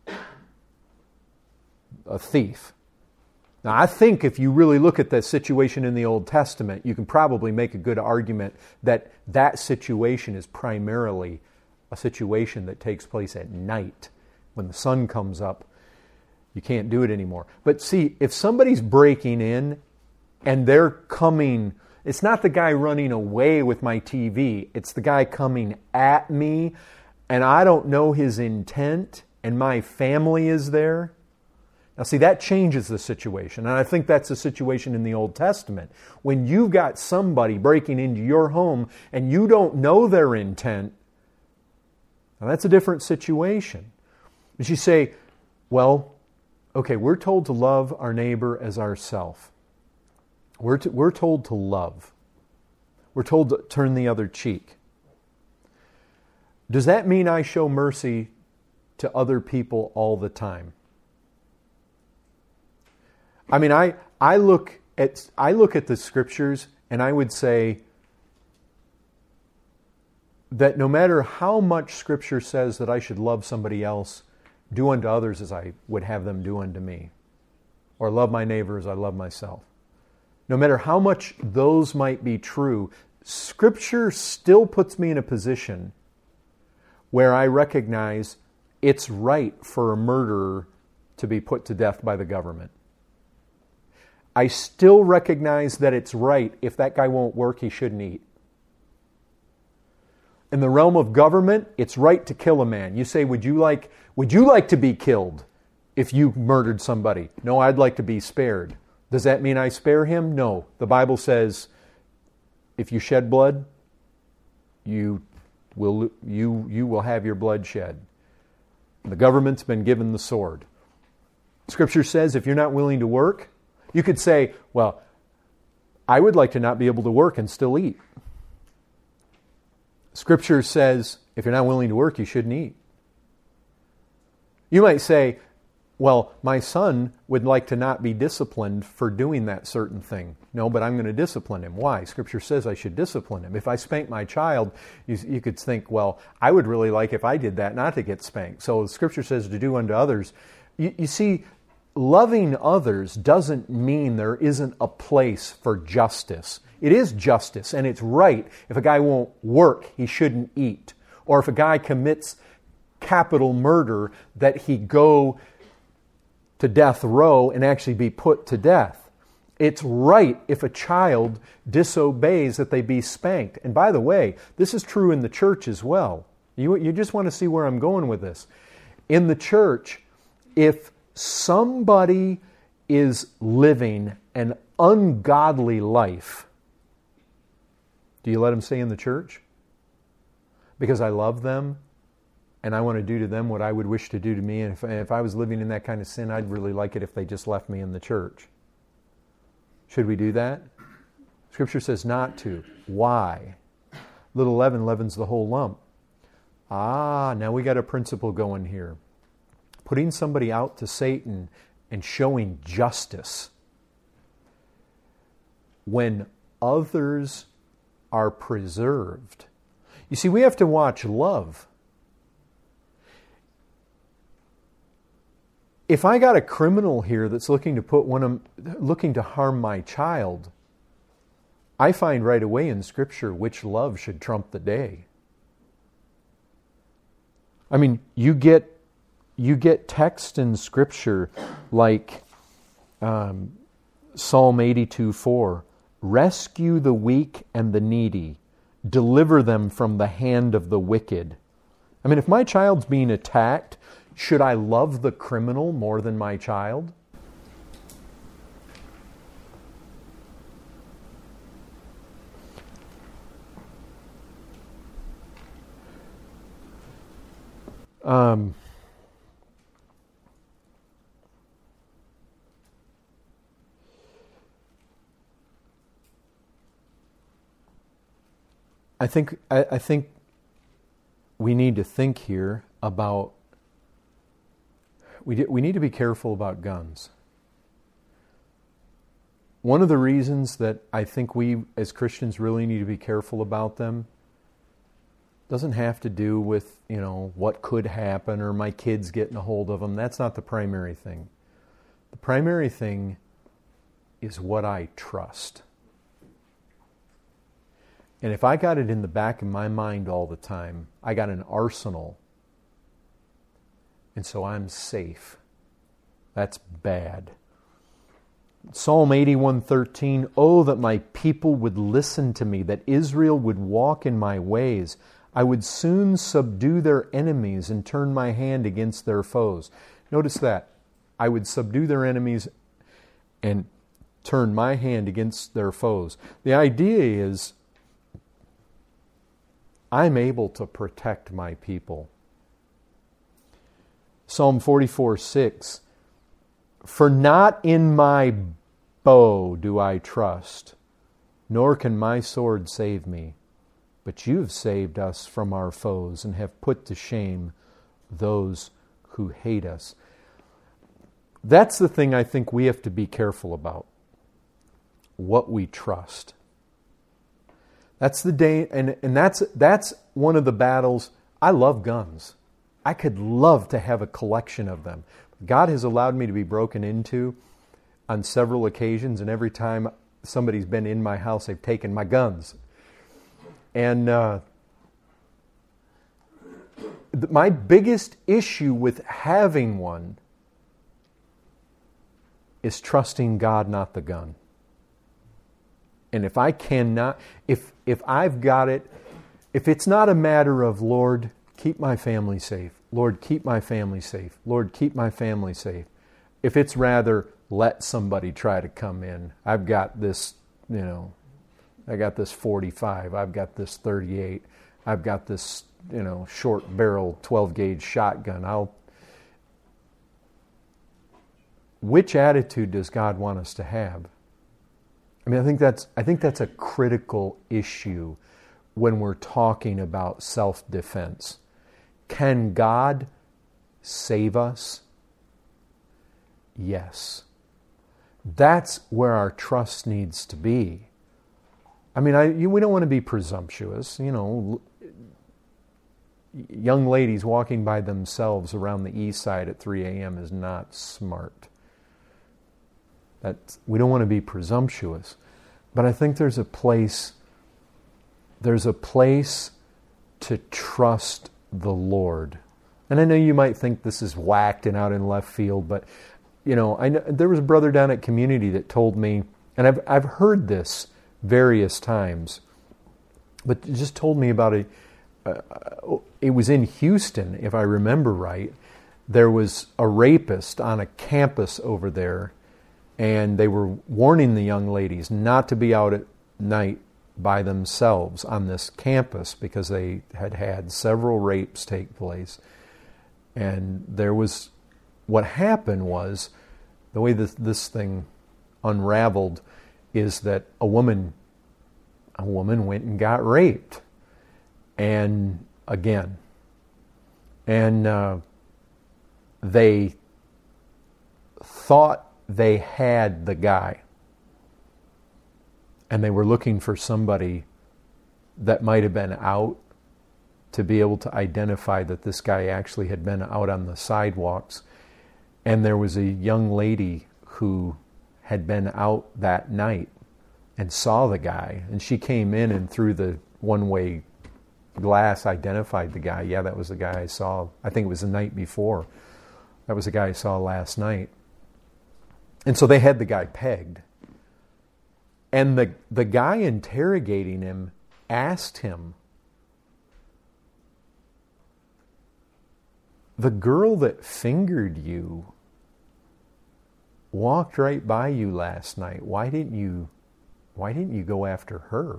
a thief. Now, I think if you really look at the situation in the Old Testament, you can probably make a good argument that that situation is primarily a situation that takes place at night. When the sun comes up, you can't do it anymore. But see, if somebody's breaking in and they're coming, it's not the guy running away with my TV, it's the guy coming at me, and I don't know his intent, and my family is there. Now see, that changes the situation, and I think that's the situation in the Old Testament. When you've got somebody breaking into your home and you don't know their intent, now that's a different situation. But you say, well, okay, we're told to love our neighbor as ourself. We're told to love. We're told to turn the other cheek. Does that mean I show mercy to other people all the time? I mean, I look at the Scriptures and I would say that no matter how much Scripture says that I should love somebody else, do unto others as I would have them do unto me, or love my neighbor as I love myself. No matter how much those might be true, Scripture still puts me in a position where I recognize it's right for a murderer to be put to death by the government. I still recognize that it's right. If that guy won't work, he shouldn't eat. In the realm of government, it's right to kill a man. You say, would you like to be killed if you murdered somebody? No, I'd like to be spared. Does that mean I spare him? No. The Bible says, if you shed blood, you will have your blood shed. The government's been given the sword. Scripture says if you're not willing to work, you could say, well, I would like to not be able to work and still eat. Scripture says if you're not willing to work, you shouldn't eat. You might say, well, my son would like to not be disciplined for doing that certain thing. No, but I'm going to discipline him. Why? Scripture says I should discipline him. If I spank my child, you could think, well, I would really like if I did that not to get spanked. So Scripture says to do unto others. You see, loving others doesn't mean there isn't a place for justice. It is justice, and it's right. If a guy won't work, he shouldn't eat. Or if a guy commits capital murder, that he go to death row and actually be put to death. It's right if a child disobeys that they be spanked. And by the way, this is true in the church as well. You just want to see where I'm going with this. In the church, if somebody is living an ungodly life, do you let them stay in the church? Because I love them and I want to do to them what I would wish to do to me. And if I was living in that kind of sin, I'd really like it if they just left me in the church. Should we do that? Scripture says not to. Why? Little leaven leavens the whole lump. Now we got a principle going here. Putting somebody out to Satan and showing justice when others are preserved. You see, we have to watch love. If I got a criminal here that's looking to harm my child, I find right away in Scripture which love should trump the day. I mean, you get text in Scripture like Psalm 82:4, rescue the weak and the needy, deliver them from the hand of the wicked. I mean, if my child's being attacked, should I love the criminal more than my child? I think we need to think here about. We need to be careful about guns. One of the reasons that I think we as Christians really need to be careful about them doesn't have to do with, what could happen or my kids getting a hold of them. That's not the primary thing. The primary thing is what I trust. And if I got it in the back of my mind all the time, I got an arsenal, and so I'm safe. That's bad. Psalm 81:13, oh, that my people would listen to me, that Israel would walk in my ways. I would soon subdue their enemies and turn my hand against their foes. Notice that. I would subdue their enemies and turn my hand against their foes. The idea is I'm able to protect my people. Psalm 44:6, for not in my bow do I trust, nor can my sword save me. But you have saved us from our foes and have put to shame those who hate us. That's the thing I think we have to be careful about. What we trust. That's the day, and that's one of the battles. I love guns. I could love to have a collection of them. God has allowed me to be broken into on several occasions, and every time somebody's been in my house, they've taken my guns. And my biggest issue with having one is trusting God, not the gun. And if I cannot, if I've got it, if it's not a matter of, Lord, keep my family safe. Lord, keep my family safe. Lord, keep my family safe. If it's rather, let somebody try to come in. I've got this, I got this 45. I've got this 38. I've got this, short barrel 12 gauge shotgun. Which attitude does God want us to have? I mean, I think that's a critical issue when we're talking about self-defense. Can God save us? Yes. That's where our trust needs to be. I mean, we don't want to be presumptuous. Young ladies walking by themselves around the east side at 3 a.m. is not smart. We don't want to be presumptuous. But I think there's a place to trust the Lord. And I know you might think this is whacked and out in left field, but I know there was a brother down at Community that told me, and I've heard this various times, but just told me about it was in Houston, if I remember right. There was a rapist on a campus over there, and they were warning the young ladies not to be out at night by themselves on this campus because they had had several rapes take place. And what happened was, the way this thing unraveled is that a woman went and got raped. And again. And they thought they had the guy. And they were looking for somebody that might have been out to be able to identify that this guy actually had been out on the sidewalks. And there was a young lady who had been out that night and saw the guy. And she came in and through the one-way glass identified the guy. Yeah, that was the guy I saw. I think it was the night before. That was the guy I saw last night. And so they had the guy pegged. And the guy interrogating him asked him, the girl that fingered you walked right by you last night. Why didn't you go after her?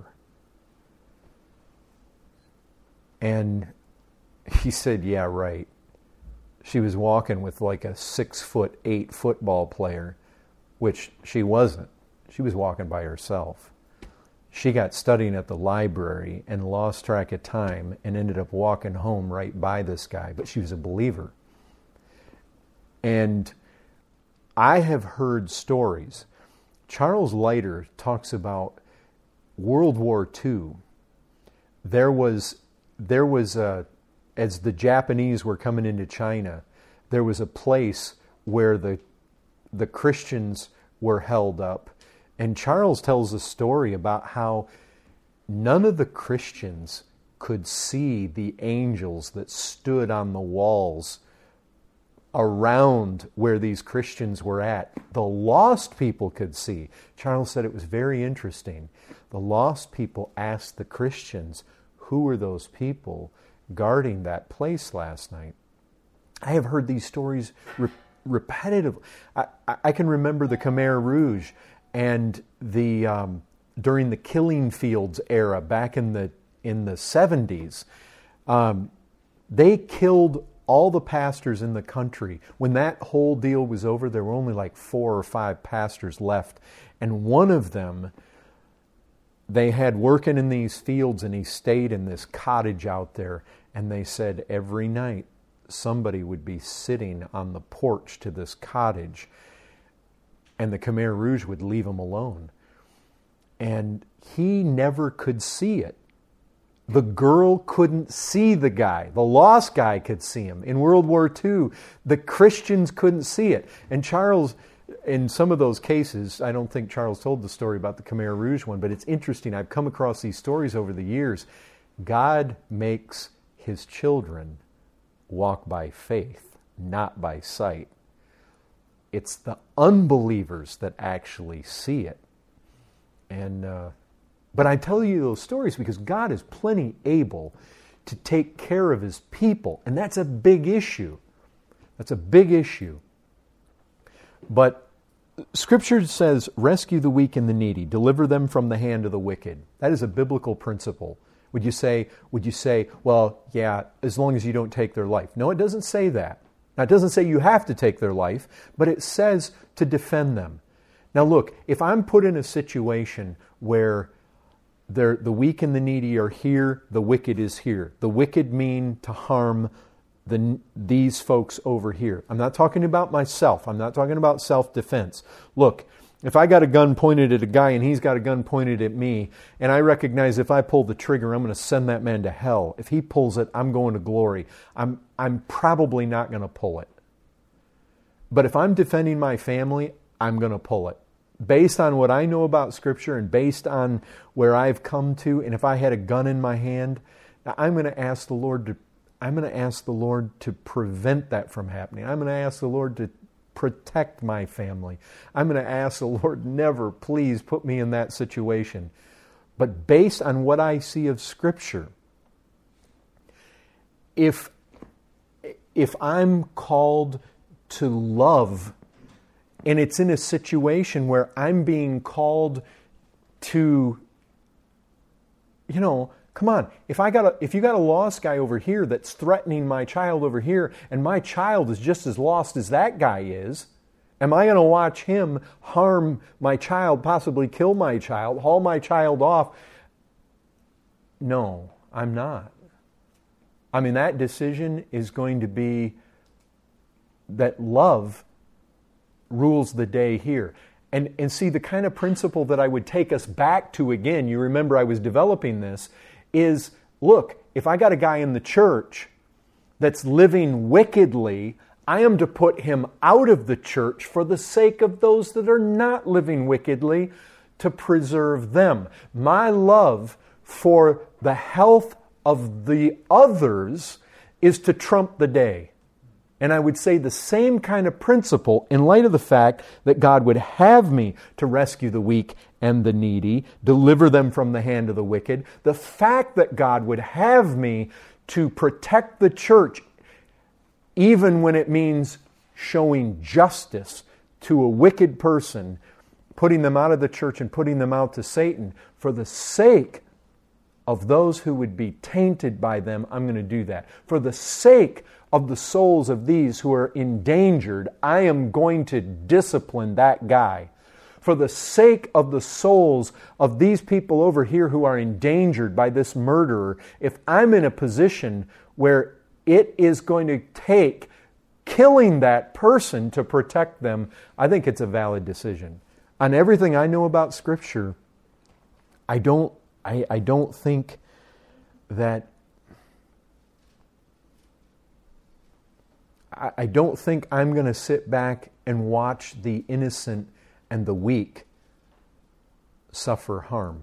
And he said, yeah, right. She was walking with like a 6'8" football player, which she wasn't. She was walking by herself. She got studying at the library and lost track of time and ended up walking home right by this guy, but she was a believer. And I have heard stories. Charles Leiter talks about World War II. There was as the Japanese were coming into China, there was a place where the Christians were held up. And Charles tells a story about how none of the Christians could see the angels that stood on the walls around where these Christians were at. The lost people could see. Charles said it was very interesting. The lost people asked the Christians, who were those people guarding that place last night? I have heard these stories repetitively. I can remember the Khmer Rouge and during the Killing Fields era back in the 70s. They killed all the pastors in the country. When that whole deal was over, there were only like 4 or 5 pastors left. And one of them, they had working in these fields, and he stayed in this cottage out there. And they said every night somebody would be sitting on the porch to this cottage, and the Khmer Rouge would leave him alone. And he never could see it. The girl couldn't see the guy. The lost guy could see him. In World War II, the Christians couldn't see it. And Charles, in some of those cases, I don't think Charles told the story about the Khmer Rouge one, but it's interesting. I've come across these stories over the years. God makes His children walk by faith, not by sight. It's the unbelievers that actually see it. And but I tell you those stories because God is plenty able to take care of His people. And that's a big issue. That's a big issue. But Scripture says, rescue the weak and the needy, deliver them from the hand of the wicked. That is a biblical principle. Would you say, well, yeah, as long as you don't take their life? No, it doesn't say that. Now, it doesn't say you have to take their life, but it says to defend them. Now, look, if I'm put in a situation where the weak and the needy are here, the wicked is here. The wicked mean to harm these folks over here. I'm not talking about myself. I'm not talking about self-defense. Look, if I got a gun pointed at a guy and he's got a gun pointed at me, and I recognize if I pull the trigger, I'm going to send that man to hell. If he pulls it, I'm going to glory. I'm probably not going to pull it. But if I'm defending my family, I'm going to pull it. based on what I know about Scripture and based on where I've come to, and if I had a gun in my hand, I'm going to ask the Lord to prevent that from happening. I'm going to ask the Lord to protect my family. I'm going to ask the Lord, never, please put me in that situation. But based on what I see of Scripture, if I'm called to love, and it's in a situation where I'm being called to, come on, if you got a lost guy over here that's threatening my child over here, and my child is just as lost as that guy is, am I going to watch him harm my child, possibly kill my child, haul my child off? No, I'm not. I mean, that decision is going to be that love rules the day here. And see, the kind of principle that I would take us back to again, you remember I was developing this, is, look, if I got a guy in the church that's living wickedly, I am to put him out of the church for the sake of those that are not living wickedly, to preserve them. My love for the health of the others is to trump the day. And I would say the same kind of principle in light of the fact that God would have me to rescue the weak and the needy, deliver them from the hand of the wicked. The fact that God would have me to protect the church, even when it means showing justice to a wicked person, putting them out of the church and putting them out to Satan, for the sake of those who would be tainted by them, I'm going to do that. For the sake of the souls of these who are endangered, I am going to discipline that guy. For the sake of the souls of these people over here who are endangered by this murderer, if I'm in a position where it is going to take killing that person to protect them, I think it's a valid decision. On everything I know about Scripture, I don't think that I don't think I'm going to sit back and watch the innocent and the weak suffer harm.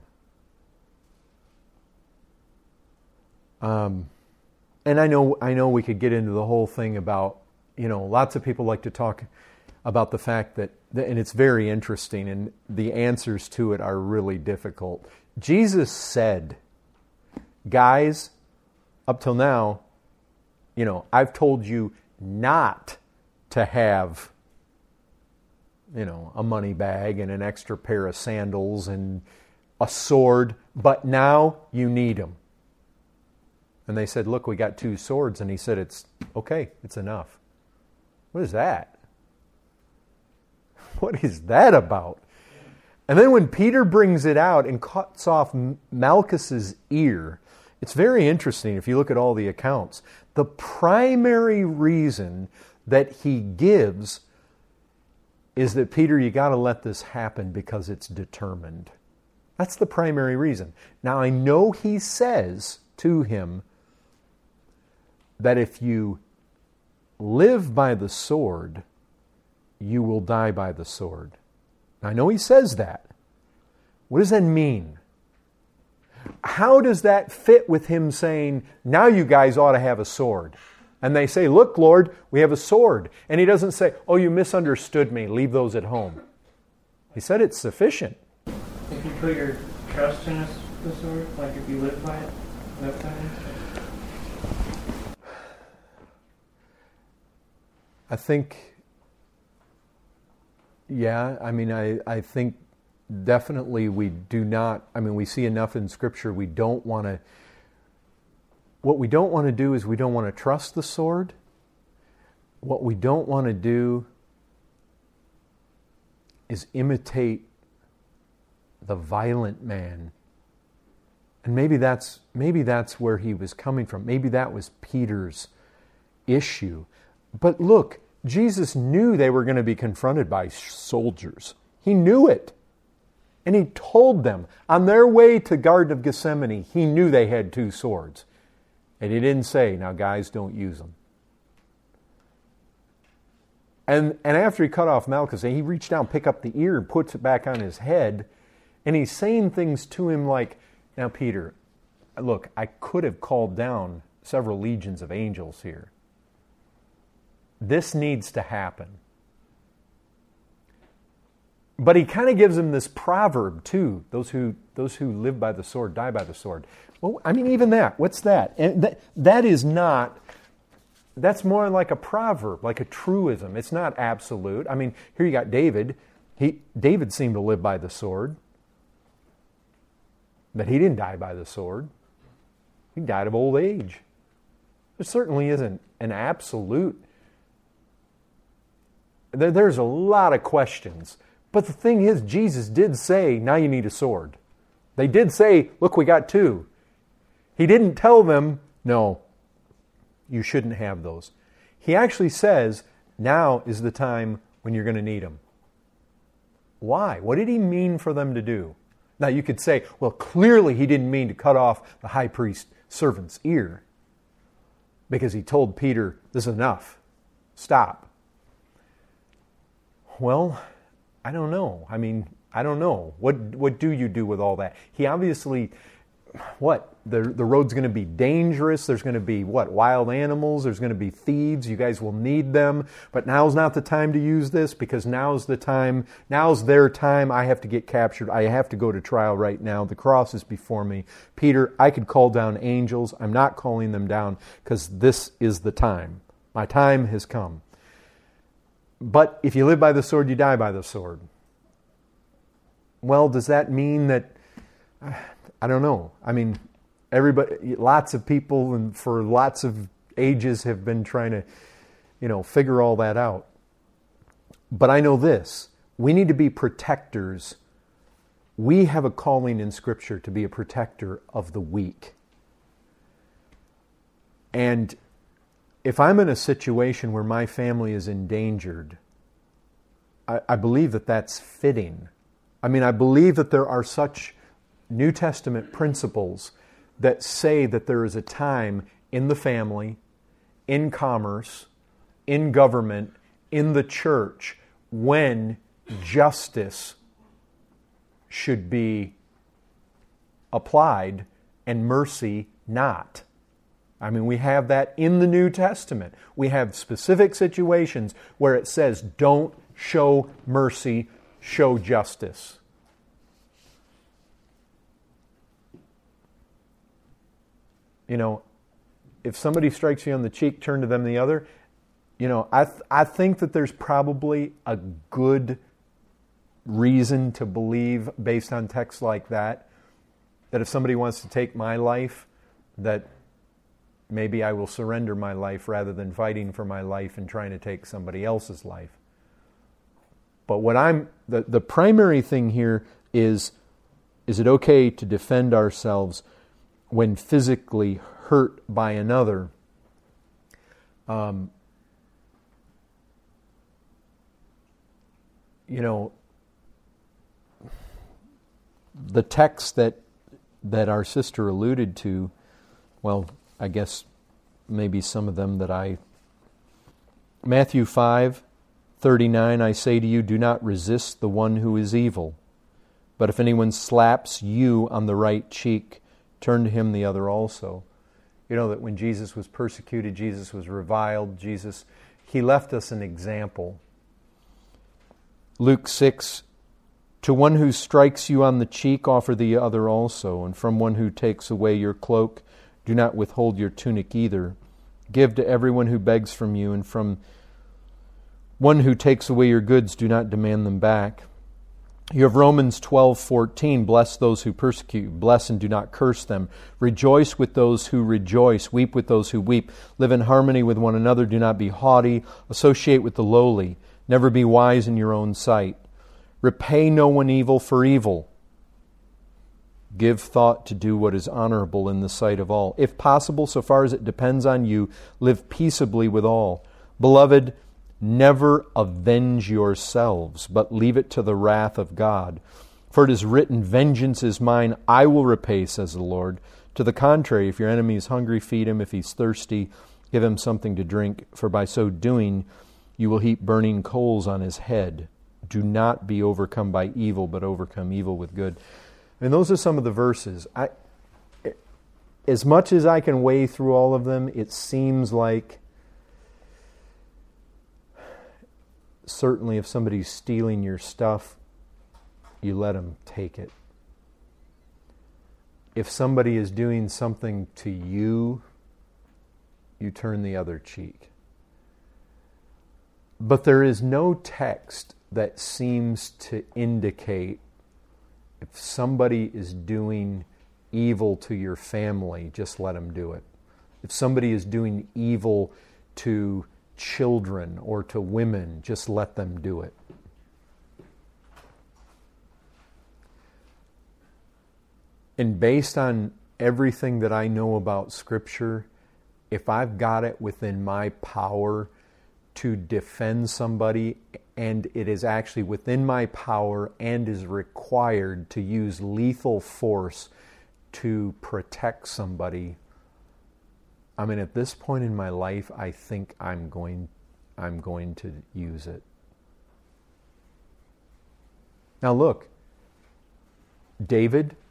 And I know we could get into the whole thing about, lots of people like to talk about the fact that, and it's very interesting, and the answers to it are really difficult. Jesus said, guys, up till now, I've told you not to have, a money bag and an extra pair of sandals and a sword, but now you need them. And they said, look, we got 2 swords. And he said, it's okay, it's enough. What is that? What is that about? And then when Peter brings it out and cuts off Malchus's ear, it's very interesting if you look at all the accounts. The primary reason that he gives is that, Peter, you got to let this happen because it's determined. That's the primary reason. Now, I know he says to him that if you live by the sword, you will die by the sword. I know he says that. What does that mean? How does that fit with him saying, now you guys ought to have a sword? And they say, look, Lord, we have a sword. And he doesn't say, oh, you misunderstood me, leave those at home. He said it's sufficient. If you put your trust in the sword, like if you live by it, that time? I think, I think definitely we do not, we see enough in Scripture, what we don't want to do is we don't want to trust the sword. What we don't want to do is imitate the violent man. And maybe that's where he was coming from. Maybe that was Peter's issue. But look, Jesus knew they were going to be confronted by soldiers. He knew it. And he told them, on their way to Garden of Gethsemane, he knew they had 2 swords. And he didn't say, now guys, don't use them. And after he cut off Malchus, he reached down, picked up the ear, and puts it back on his head. And he's saying things to him like, now, Peter, look, I could have called down several legions of angels here. This needs to happen. But he kind of gives him this proverb, too. Those who live by the sword die by the sword. Well, I mean, even that. What's that? And that is not... That's more like a proverb, like a truism. It's not absolute. I mean, here you got David. David seemed to live by the sword. But he didn't die by the sword. He died of old age. There certainly isn't an absolute. There's a lot of questions. But the thing is, Jesus did say, now you need a sword. They did say, look, we got two. He didn't tell them, no, you shouldn't have those. He actually says, now is the time when you're going to need them. Why? What did he mean for them to do? Now you could say, well, clearly he didn't mean to cut off the high priest's servant's ear, because he told Peter, this is enough. Stop. Well, I don't know. I mean, I don't know. What do you do with all that? He obviously, the road's going to be dangerous. There's going to be, wild animals. There's going to be thieves. You guys will need them. But now's not the time to use this, because now's the time. Now's their time. I have to get captured. I have to go to trial right now. The cross is before me. Peter, I could call down angels. I'm not calling them down, because this is the time. My time has come. But if you live by the sword, you die by the sword. Well, does that mean that... I don't know. I mean, lots of people and for lots of ages have been trying to, figure all that out. But I know this. We need to be protectors. We have a calling in Scripture to be a protector of the weak. And if I'm in a situation where my family is endangered, I believe that that's fitting. I mean, I believe that there are such New Testament principles that say that there is a time in the family, in commerce, in government, in the church, when justice should be applied and mercy not. I mean, we have that in the New Testament. We have specific situations where it says, don't show mercy, show justice. If somebody strikes you on the cheek, turn to them the other. I think that there's probably a good reason to believe, based on texts like that if somebody wants to take my life, that maybe I will surrender my life rather than fighting for my life and trying to take somebody else's life. But the primary thing here is it okay to defend ourselves when physically hurt by another? The text that our sister alluded to, well, I guess maybe some of them Matthew 5:39, I say to you, do not resist the one who is evil. But if anyone slaps you on the right cheek, turn to him the other also. That when Jesus was persecuted, Jesus was reviled, He left us an example. Luke 6, to one who strikes you on the cheek, offer the other also, and from one who takes away your cloak, do not withhold your tunic either. Give to everyone who begs from you, and from one who takes away your goods, do not demand them back. You have Romans 12:14, bless those who persecute you, bless and do not curse them. Rejoice with those who rejoice, weep with those who weep. Live in harmony with one another, do not be haughty, associate with the lowly. Never be wise in your own sight. Repay no one evil for evil. Give thought to do what is honorable in the sight of all. If possible, so far as it depends on you, live peaceably with all. Beloved, never avenge yourselves, but leave it to the wrath of God. For it is written, vengeance is mine, I will repay, says the Lord. To the contrary, if your enemy is hungry, feed him. If he's thirsty, give him something to drink. For by so doing, You will heap burning coals on his head. Do not be overcome by evil, but overcome evil with good. And those are some of the verses. As much as I can weigh through all of them, it seems like certainly if somebody's stealing your stuff, you let them take it. If somebody is doing something to you, you turn the other cheek. But there is no text that seems to indicate if somebody is doing evil to your family, just let them do it. If somebody is doing evil to children or to women, just let them do it. And based on everything that I know about Scripture, if I've got it within my power to defend somebody, and it is actually within my power and is required to use lethal force to protect somebody, I mean, at this point in my life, I think I'm going to use it. Now look, David,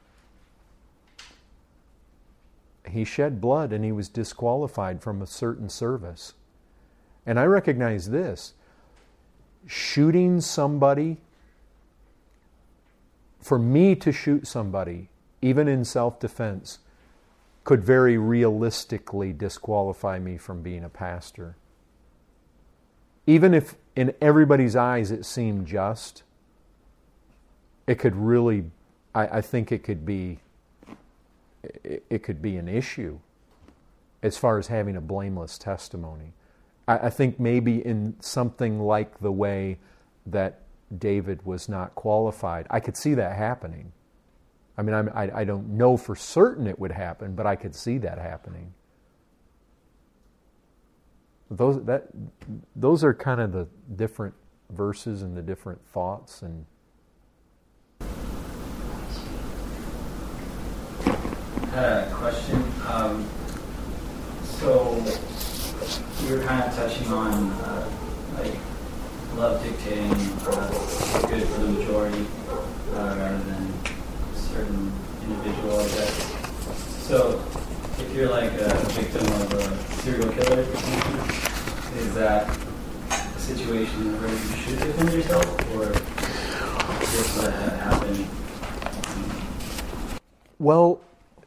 he shed blood and he was disqualified from a certain service. And I recognize this. Shooting somebody, for me to shoot somebody, even in self-defense, could very realistically disqualify me from being a pastor. Even if in everybody's eyes it seemed just, it could really, I think it could be an issue as far as having a blameless testimony. I think maybe in something like the way that David was not qualified, I could see that happening. I mean, I don't know for certain it would happen, but I could see that happening. Those are kind of the different verses and the different thoughts. And I had a question. So you were kind of touching on like love dictating what's good for the majority rather than a certain individual, I guess. So if you're like a victim of a serial killer, is that a situation where you should defend yourself, or just let that happen? Well,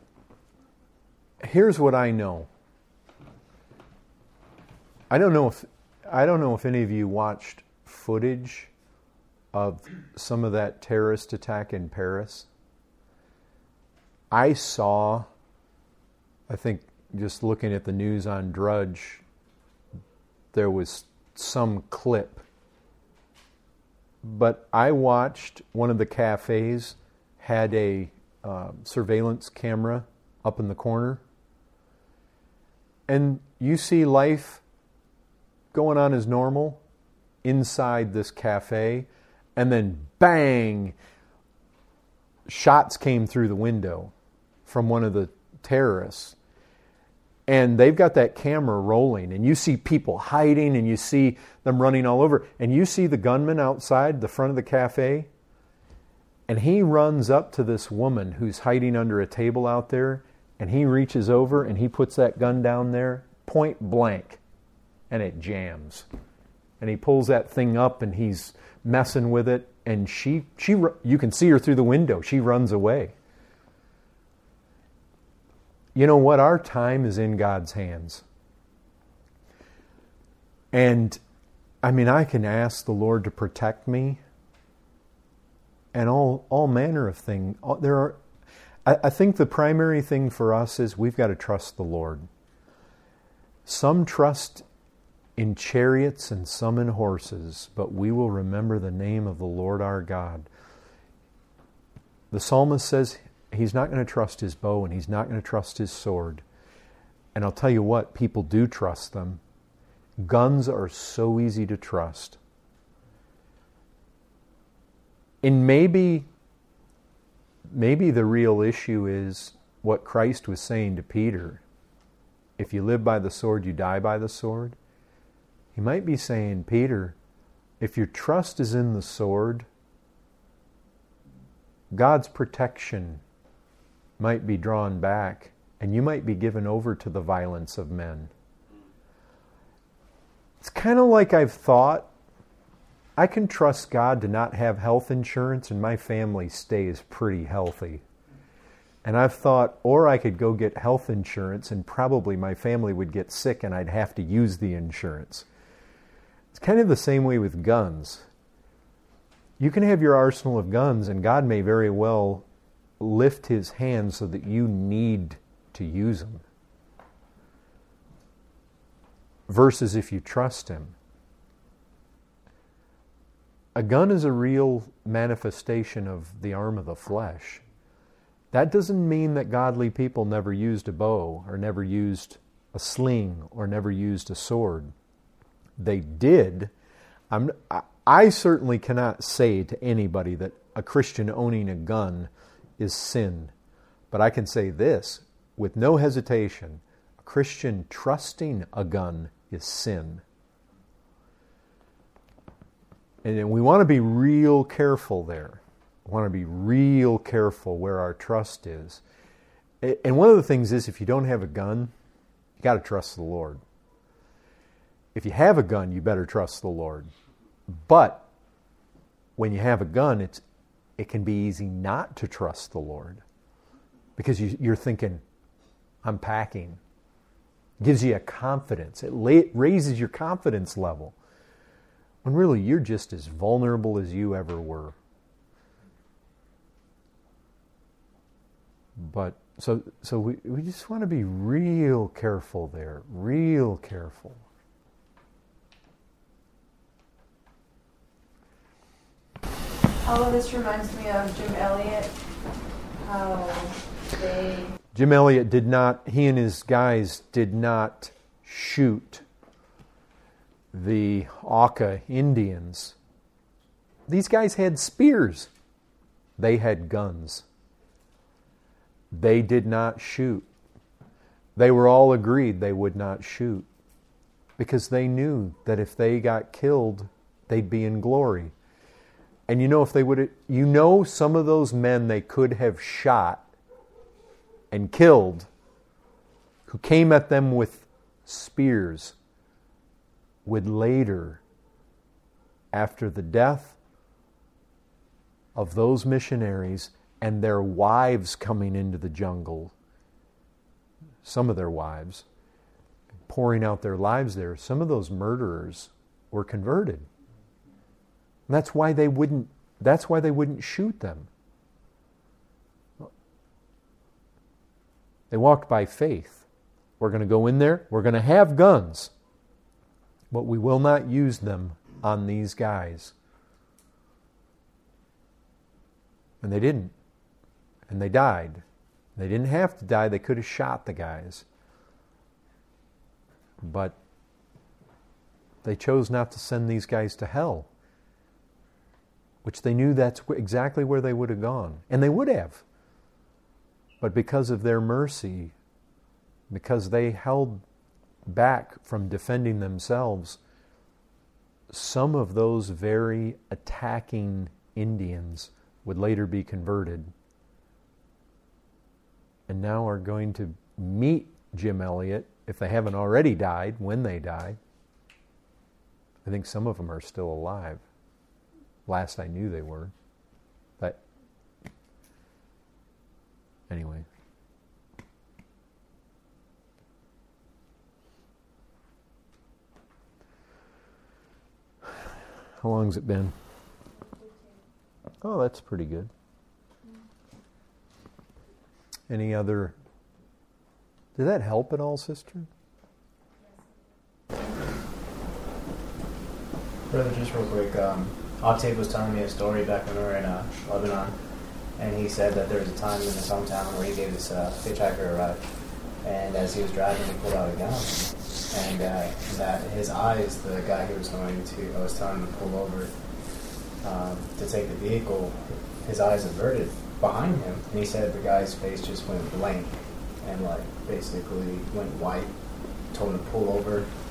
here's what I know. I don't know if any of you watched footage of some of that terrorist attack in Paris. I saw, I think just looking at the news on Drudge, there was some clip. But I watched one of the cafes had a surveillance camera up in the corner. And you see life going on as normal inside this cafe, and then bang, shots came through the window from one of the terrorists. And they've got that camera rolling, and you see people hiding, and you see them running all over, and you see the gunman outside the front of the cafe, and he runs up to this woman who's hiding under a table out there, and he reaches over and he puts that gun down there, point blank, and it jams. And he pulls that thing up and he's messing with it, and you can see her through the window. She runs away. You know what? Our time is in God's hands. And I mean, I can ask the Lord to protect me and all manner of things. I think the primary thing for us is we've got to trust the Lord. Some trust in chariots and some in horses, but we will remember the name of the Lord our God. The psalmist says he's not going to trust his bow and he's not going to trust his sword. And I'll tell you what, people do trust them. Guns are so easy to trust. And maybe the real issue is what Christ was saying to Peter. If you live by the sword, you die by the sword. He might be saying, Peter, if your trust is in the sword, God's protection might be drawn back, and you might be given over to the violence of men. It's kind of like I've thought, I can trust God to not have health insurance and my family stays pretty healthy. And I've thought, or I could go get health insurance and probably my family would get sick and I'd have to use the insurance. It's kind of the same way with guns. You can have your arsenal of guns and God may very well lift His hand so that you need to use them. Versus if you trust Him. A gun is a real manifestation of the arm of the flesh. That doesn't mean that godly people never used a bow or never used a sling or never used a sword. They did. I certainly cannot say to anybody that a Christian owning a gun is sin. But I can say this with no hesitation. A Christian trusting a gun is sin. And we want to be real careful there. We want to be real careful where our trust is. And one of the things is, if you don't have a gun, you got to trust the Lord. If you have a gun, you better trust the Lord. But when you have a gun, it can be easy not to trust the Lord. Because you're thinking, I'm packing. It gives you a confidence. It raises your confidence level. When really you're just as vulnerable as you ever were. But so we just want to be real careful there. Real careful. All of this reminds me of Jim Elliot. Jim Elliot he and his guys did not shoot the Auca Indians. These guys had spears. They had guns. They did not shoot. They were all agreed they would not shoot because they knew that if they got killed, they'd be in glory. And if they would, some of those men they could have shot and killed who came at them with spears would later, after the death of those missionaries and their wives coming into the jungle, some of their wives, pouring out their lives there, some of those murderers were converted. And that's why they wouldn't shoot them. They walked by faith. We're going to go in there, we're going to have guns, but we will not use them on these guys. And they didn't. And they died. They didn't have to die. They could have shot the guys. But they chose not to send these guys to hell, which they knew that's exactly where they would have gone. And they would have. But because of their mercy, because they held back from defending themselves, some of those very attacking Indians would later be converted and now are going to meet Jim Elliot, if they haven't already died, when they die. I think some of them are still alive. Last I knew they were. But anyway. How long's it been? Oh, that's pretty good. Any other... Did that help at all, sister? Brother, just real quick, Octave was telling me a story back when we were in Lebanon, and he said that there was a time in his hometown where he gave this hitchhiker a ride, and as he was driving, he pulled out a gun, and that his eyes, the guy who was I was telling him to pull over to take the vehicle, his eyes averted behind him, and he said the guy's face just went blank and basically went white. Told him to pull over,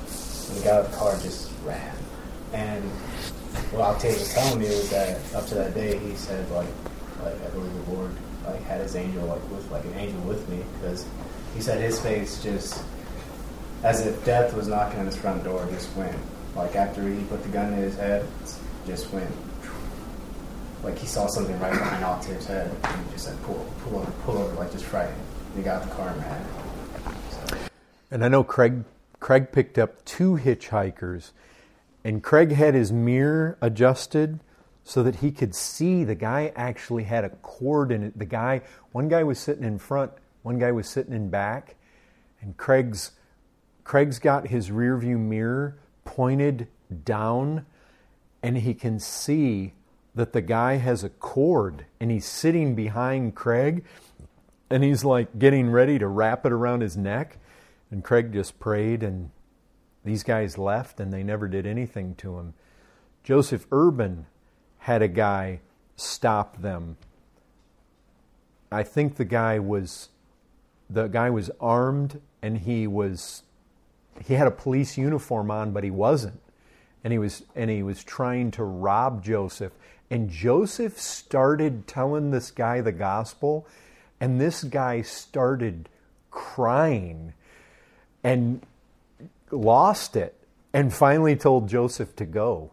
And the guy with the car just ran. And what Octave was telling me was that up to that day, he said, like I believe the Lord had his angel, an angel with me, because he said his face just, as if death was knocking on his front door, just went. Like after he put the gun in his head, just went. Like he saw something right behind Octave's head, and he just said, pull over, like just frightened. He got in the car and ran. So. And I know Craig picked up 2 hitchhikers, and Craig had his mirror adjusted so that he could see the guy actually had a cord in it. One guy was sitting in front, one guy was sitting in back, and Craig's got his rear view mirror pointed down, and he can see that the guy has a cord, and he's sitting behind Craig, and he's like getting ready to wrap it around his neck, and Craig just prayed, and these guys left, and they never did anything to him. Joseph Urban had a guy stop them. I think the guy was armed, and he had a police uniform on, but he wasn't. And he was trying to rob Joseph. And Joseph started telling this guy the gospel, and this guy started crying and lost it, and finally told Joseph to go.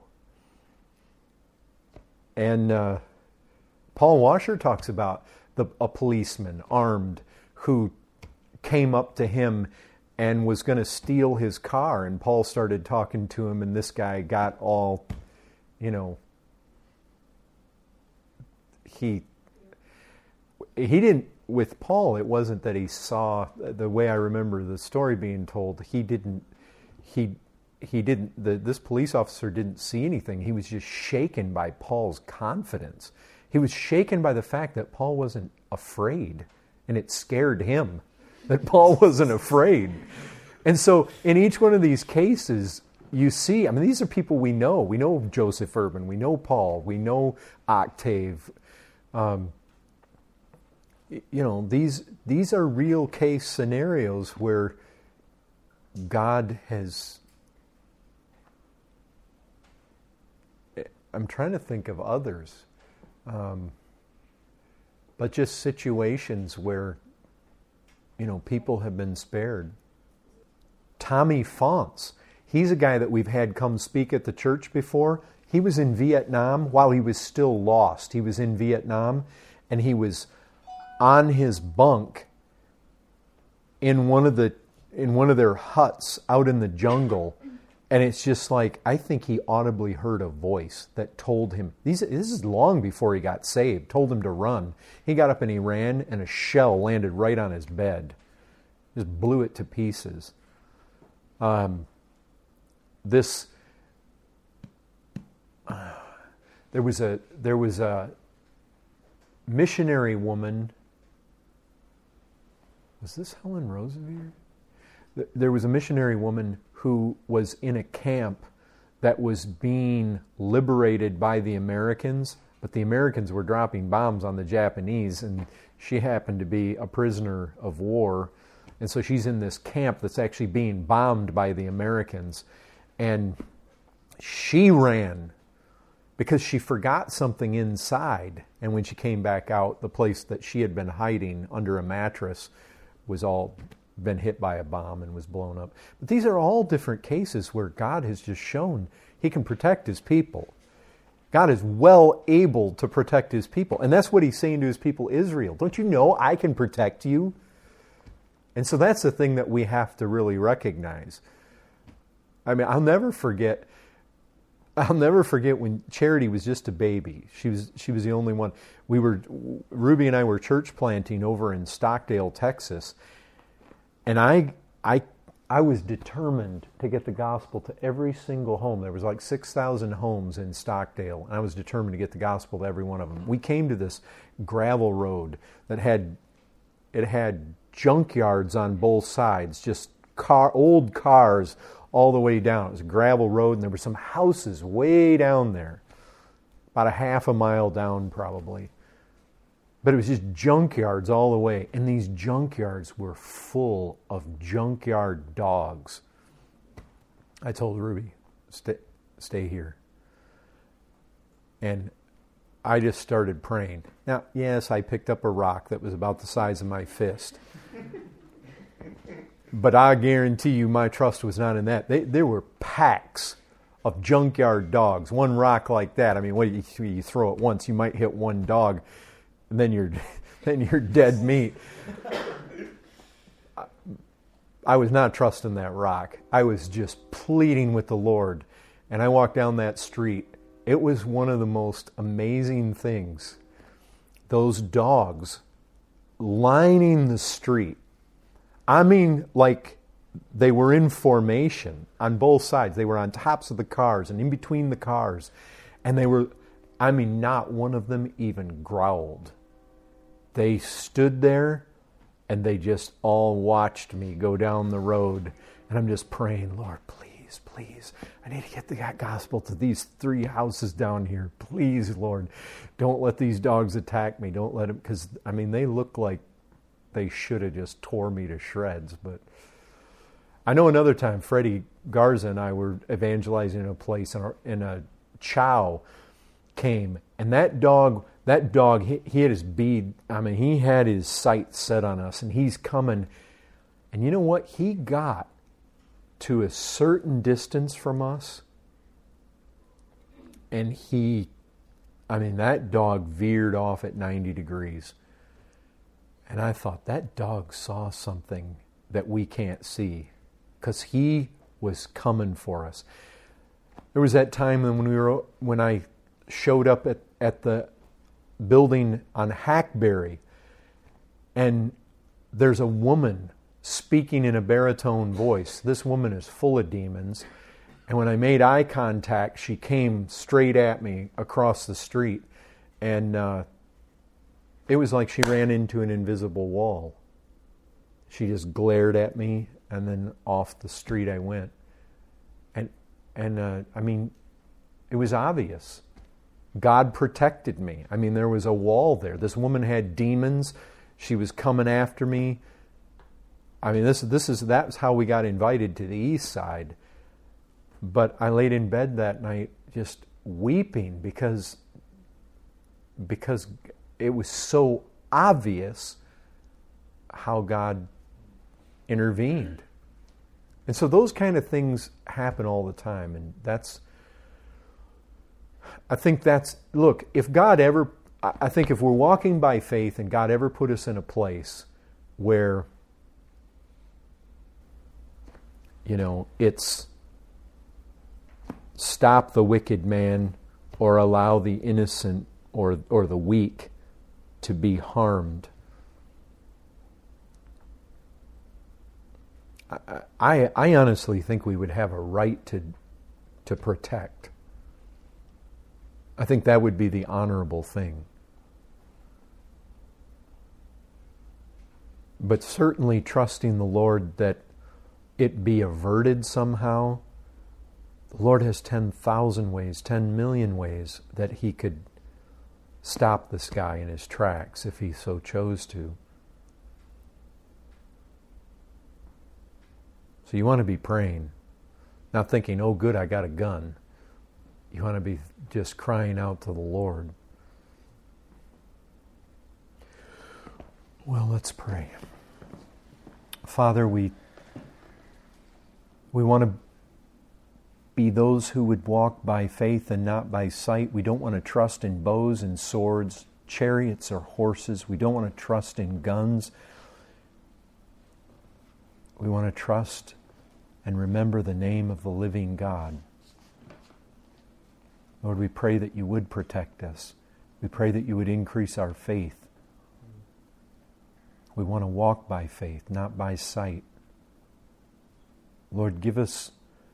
And Paul Washer talks about a policeman armed who came up to him and was going to steal his car, and Paul started talking to him, and this guy got all, he didn't, with Paul, it wasn't that he saw, the way I remember the story being told, this police officer didn't see anything. He was just shaken by Paul's confidence. He was shaken by the fact that Paul wasn't afraid, and it scared him that Paul wasn't afraid. And so in each one of these cases, you see, these are people we know. We know Joseph Urban, we know Paul, we know Octave. These are real case scenarios where God has... I'm trying to think of others. But just situations where, people have been spared. Tommy Fonts, he's a guy that we've had come speak at the church before. He was in Vietnam while he was still lost. He was in Vietnam, and he was on his bunk in one of their huts out in the jungle. And it's just like, I think he audibly heard a voice that told him, this is long before he got saved, told him to run. He got up and he ran, and a shell landed right on his bed. Just blew it to pieces. There was a missionary woman. Was this Helen Roseveare? There was a missionary woman who was in a camp that was being liberated by the Americans, but the Americans were dropping bombs on the Japanese, and she happened to be a prisoner of war. And so she's in this camp that's actually being bombed by the Americans. And she ran because she forgot something inside. And when she came back out, the place that she had been hiding under a mattress was all been hit by a bomb and was blown up. But these are all different cases where God has just shown He can protect His people. God is well able to protect His people. And that's what He's saying to His people Israel. Don't you know I can protect you? And so that's the thing that we have to really recognize. I'll never forget when Charity was just a baby. She was the only one. Ruby and I were church planting over in Stockdale, Texas. And I was determined to get the gospel to every single home. There was like 6,000 homes in Stockdale, and I was determined to get the gospel to every one of them. We came to this gravel road that had junkyards on both sides, just old cars all the way down. It was a gravel road, and there were some houses way down there, about a half a mile down probably. But it was just junkyards all the way. And these junkyards were full of junkyard dogs. I told Ruby, stay here. And I just started praying. Now, yes, I picked up a rock that was about the size of my fist. But I guarantee you my trust was not in that. There were packs of junkyard dogs. One rock like that, I mean, what you throw it once, you might hit one dog, and then you're dead meat. I was not trusting that rock. I was just pleading with the Lord. And I walked down that street. It was one of the most amazing things. Those dogs lining the street. I mean, like they were in formation on both sides. They were on tops of the cars and in between the cars. And they were, I mean, not one of them even growled. They stood there and they just all watched me go down the road. And I'm just praying, Lord, please, please, I need to get the gospel to these 3 houses down here. Please, Lord, don't let these dogs attack me. Don't let them, because, I mean, they look like they should have just tore me to shreds. But I know another time, Freddie Garza and I were evangelizing in a place, and a chow came, and that dog, he had his bead, I mean, he had his sight set on us, and he's coming. And you know what? He got to a certain distance from us, and that dog veered off at 90 degrees. And I thought, that dog saw something that we can't see, because he was coming for us. There was that time when I showed up at the building on Hackberry, and there's a woman speaking in a baritone voice. This woman is full of demons. And when I made eye contact, she came straight at me across the street. And it was like she ran into an invisible wall. She just glared at me, and then off the street I went. And I mean, it was obvious. God protected me. I mean, there was a wall there. This woman had demons. She was coming after me. I mean, that's how we got invited to the east side. But I laid in bed that night just weeping because it was so obvious how God intervened. And so those kind of things happen all the time. And look, if we're walking by faith and God ever put us in a place where, it's stop the wicked man or allow the innocent or the weak to be harmed. I honestly think we would have a right to protect. I think that would be the honorable thing. But certainly trusting the Lord that it be averted somehow. The Lord has 10,000 ways, 10 million ways that He could stop this guy in his tracks if He so chose to. So you want to be praying, not thinking, oh good, I got a gun. You want to be just crying out to the Lord. Well, let's pray. Father, we want to be those who would walk by faith and not by sight. We don't want to trust in bows and swords, chariots or horses. We don't want to trust in guns. We want to trust and remember the name of the living God. Lord, we pray that You would protect us. We pray that You would increase our faith. We want to walk by faith, not by sight. Lord, give us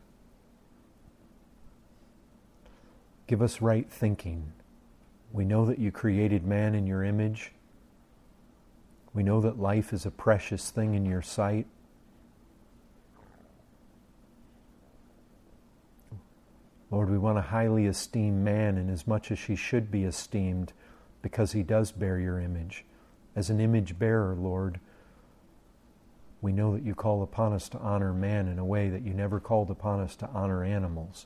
right thinking. We know that You created man in Your image. We know that life is a precious thing in Your sight. Lord, we want to highly esteem man in as much as he should be esteemed, because he does bear Your image. As an image bearer, Lord, We know that you call upon us to honor man in a way that you never called upon us to honor animals.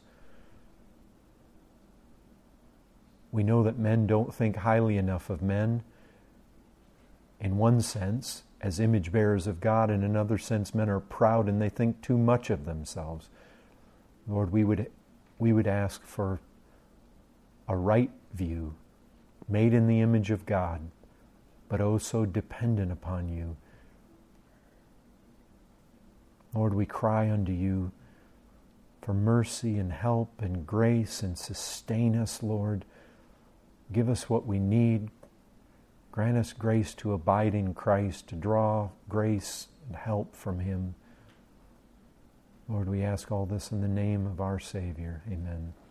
We know that men don't think highly enough of men, in one sense, as image bearers of God. In another sense, men are proud and they think too much of themselves. Lord, we would ask for a right view, made in the image of God, but oh so dependent upon you. Lord, we cry unto you for mercy and help and grace, and sustain us, Lord. Give us what we need. Grant us grace to abide in Christ, to draw grace and help from Him. Lord, we ask all this in the name of our Savior. Amen.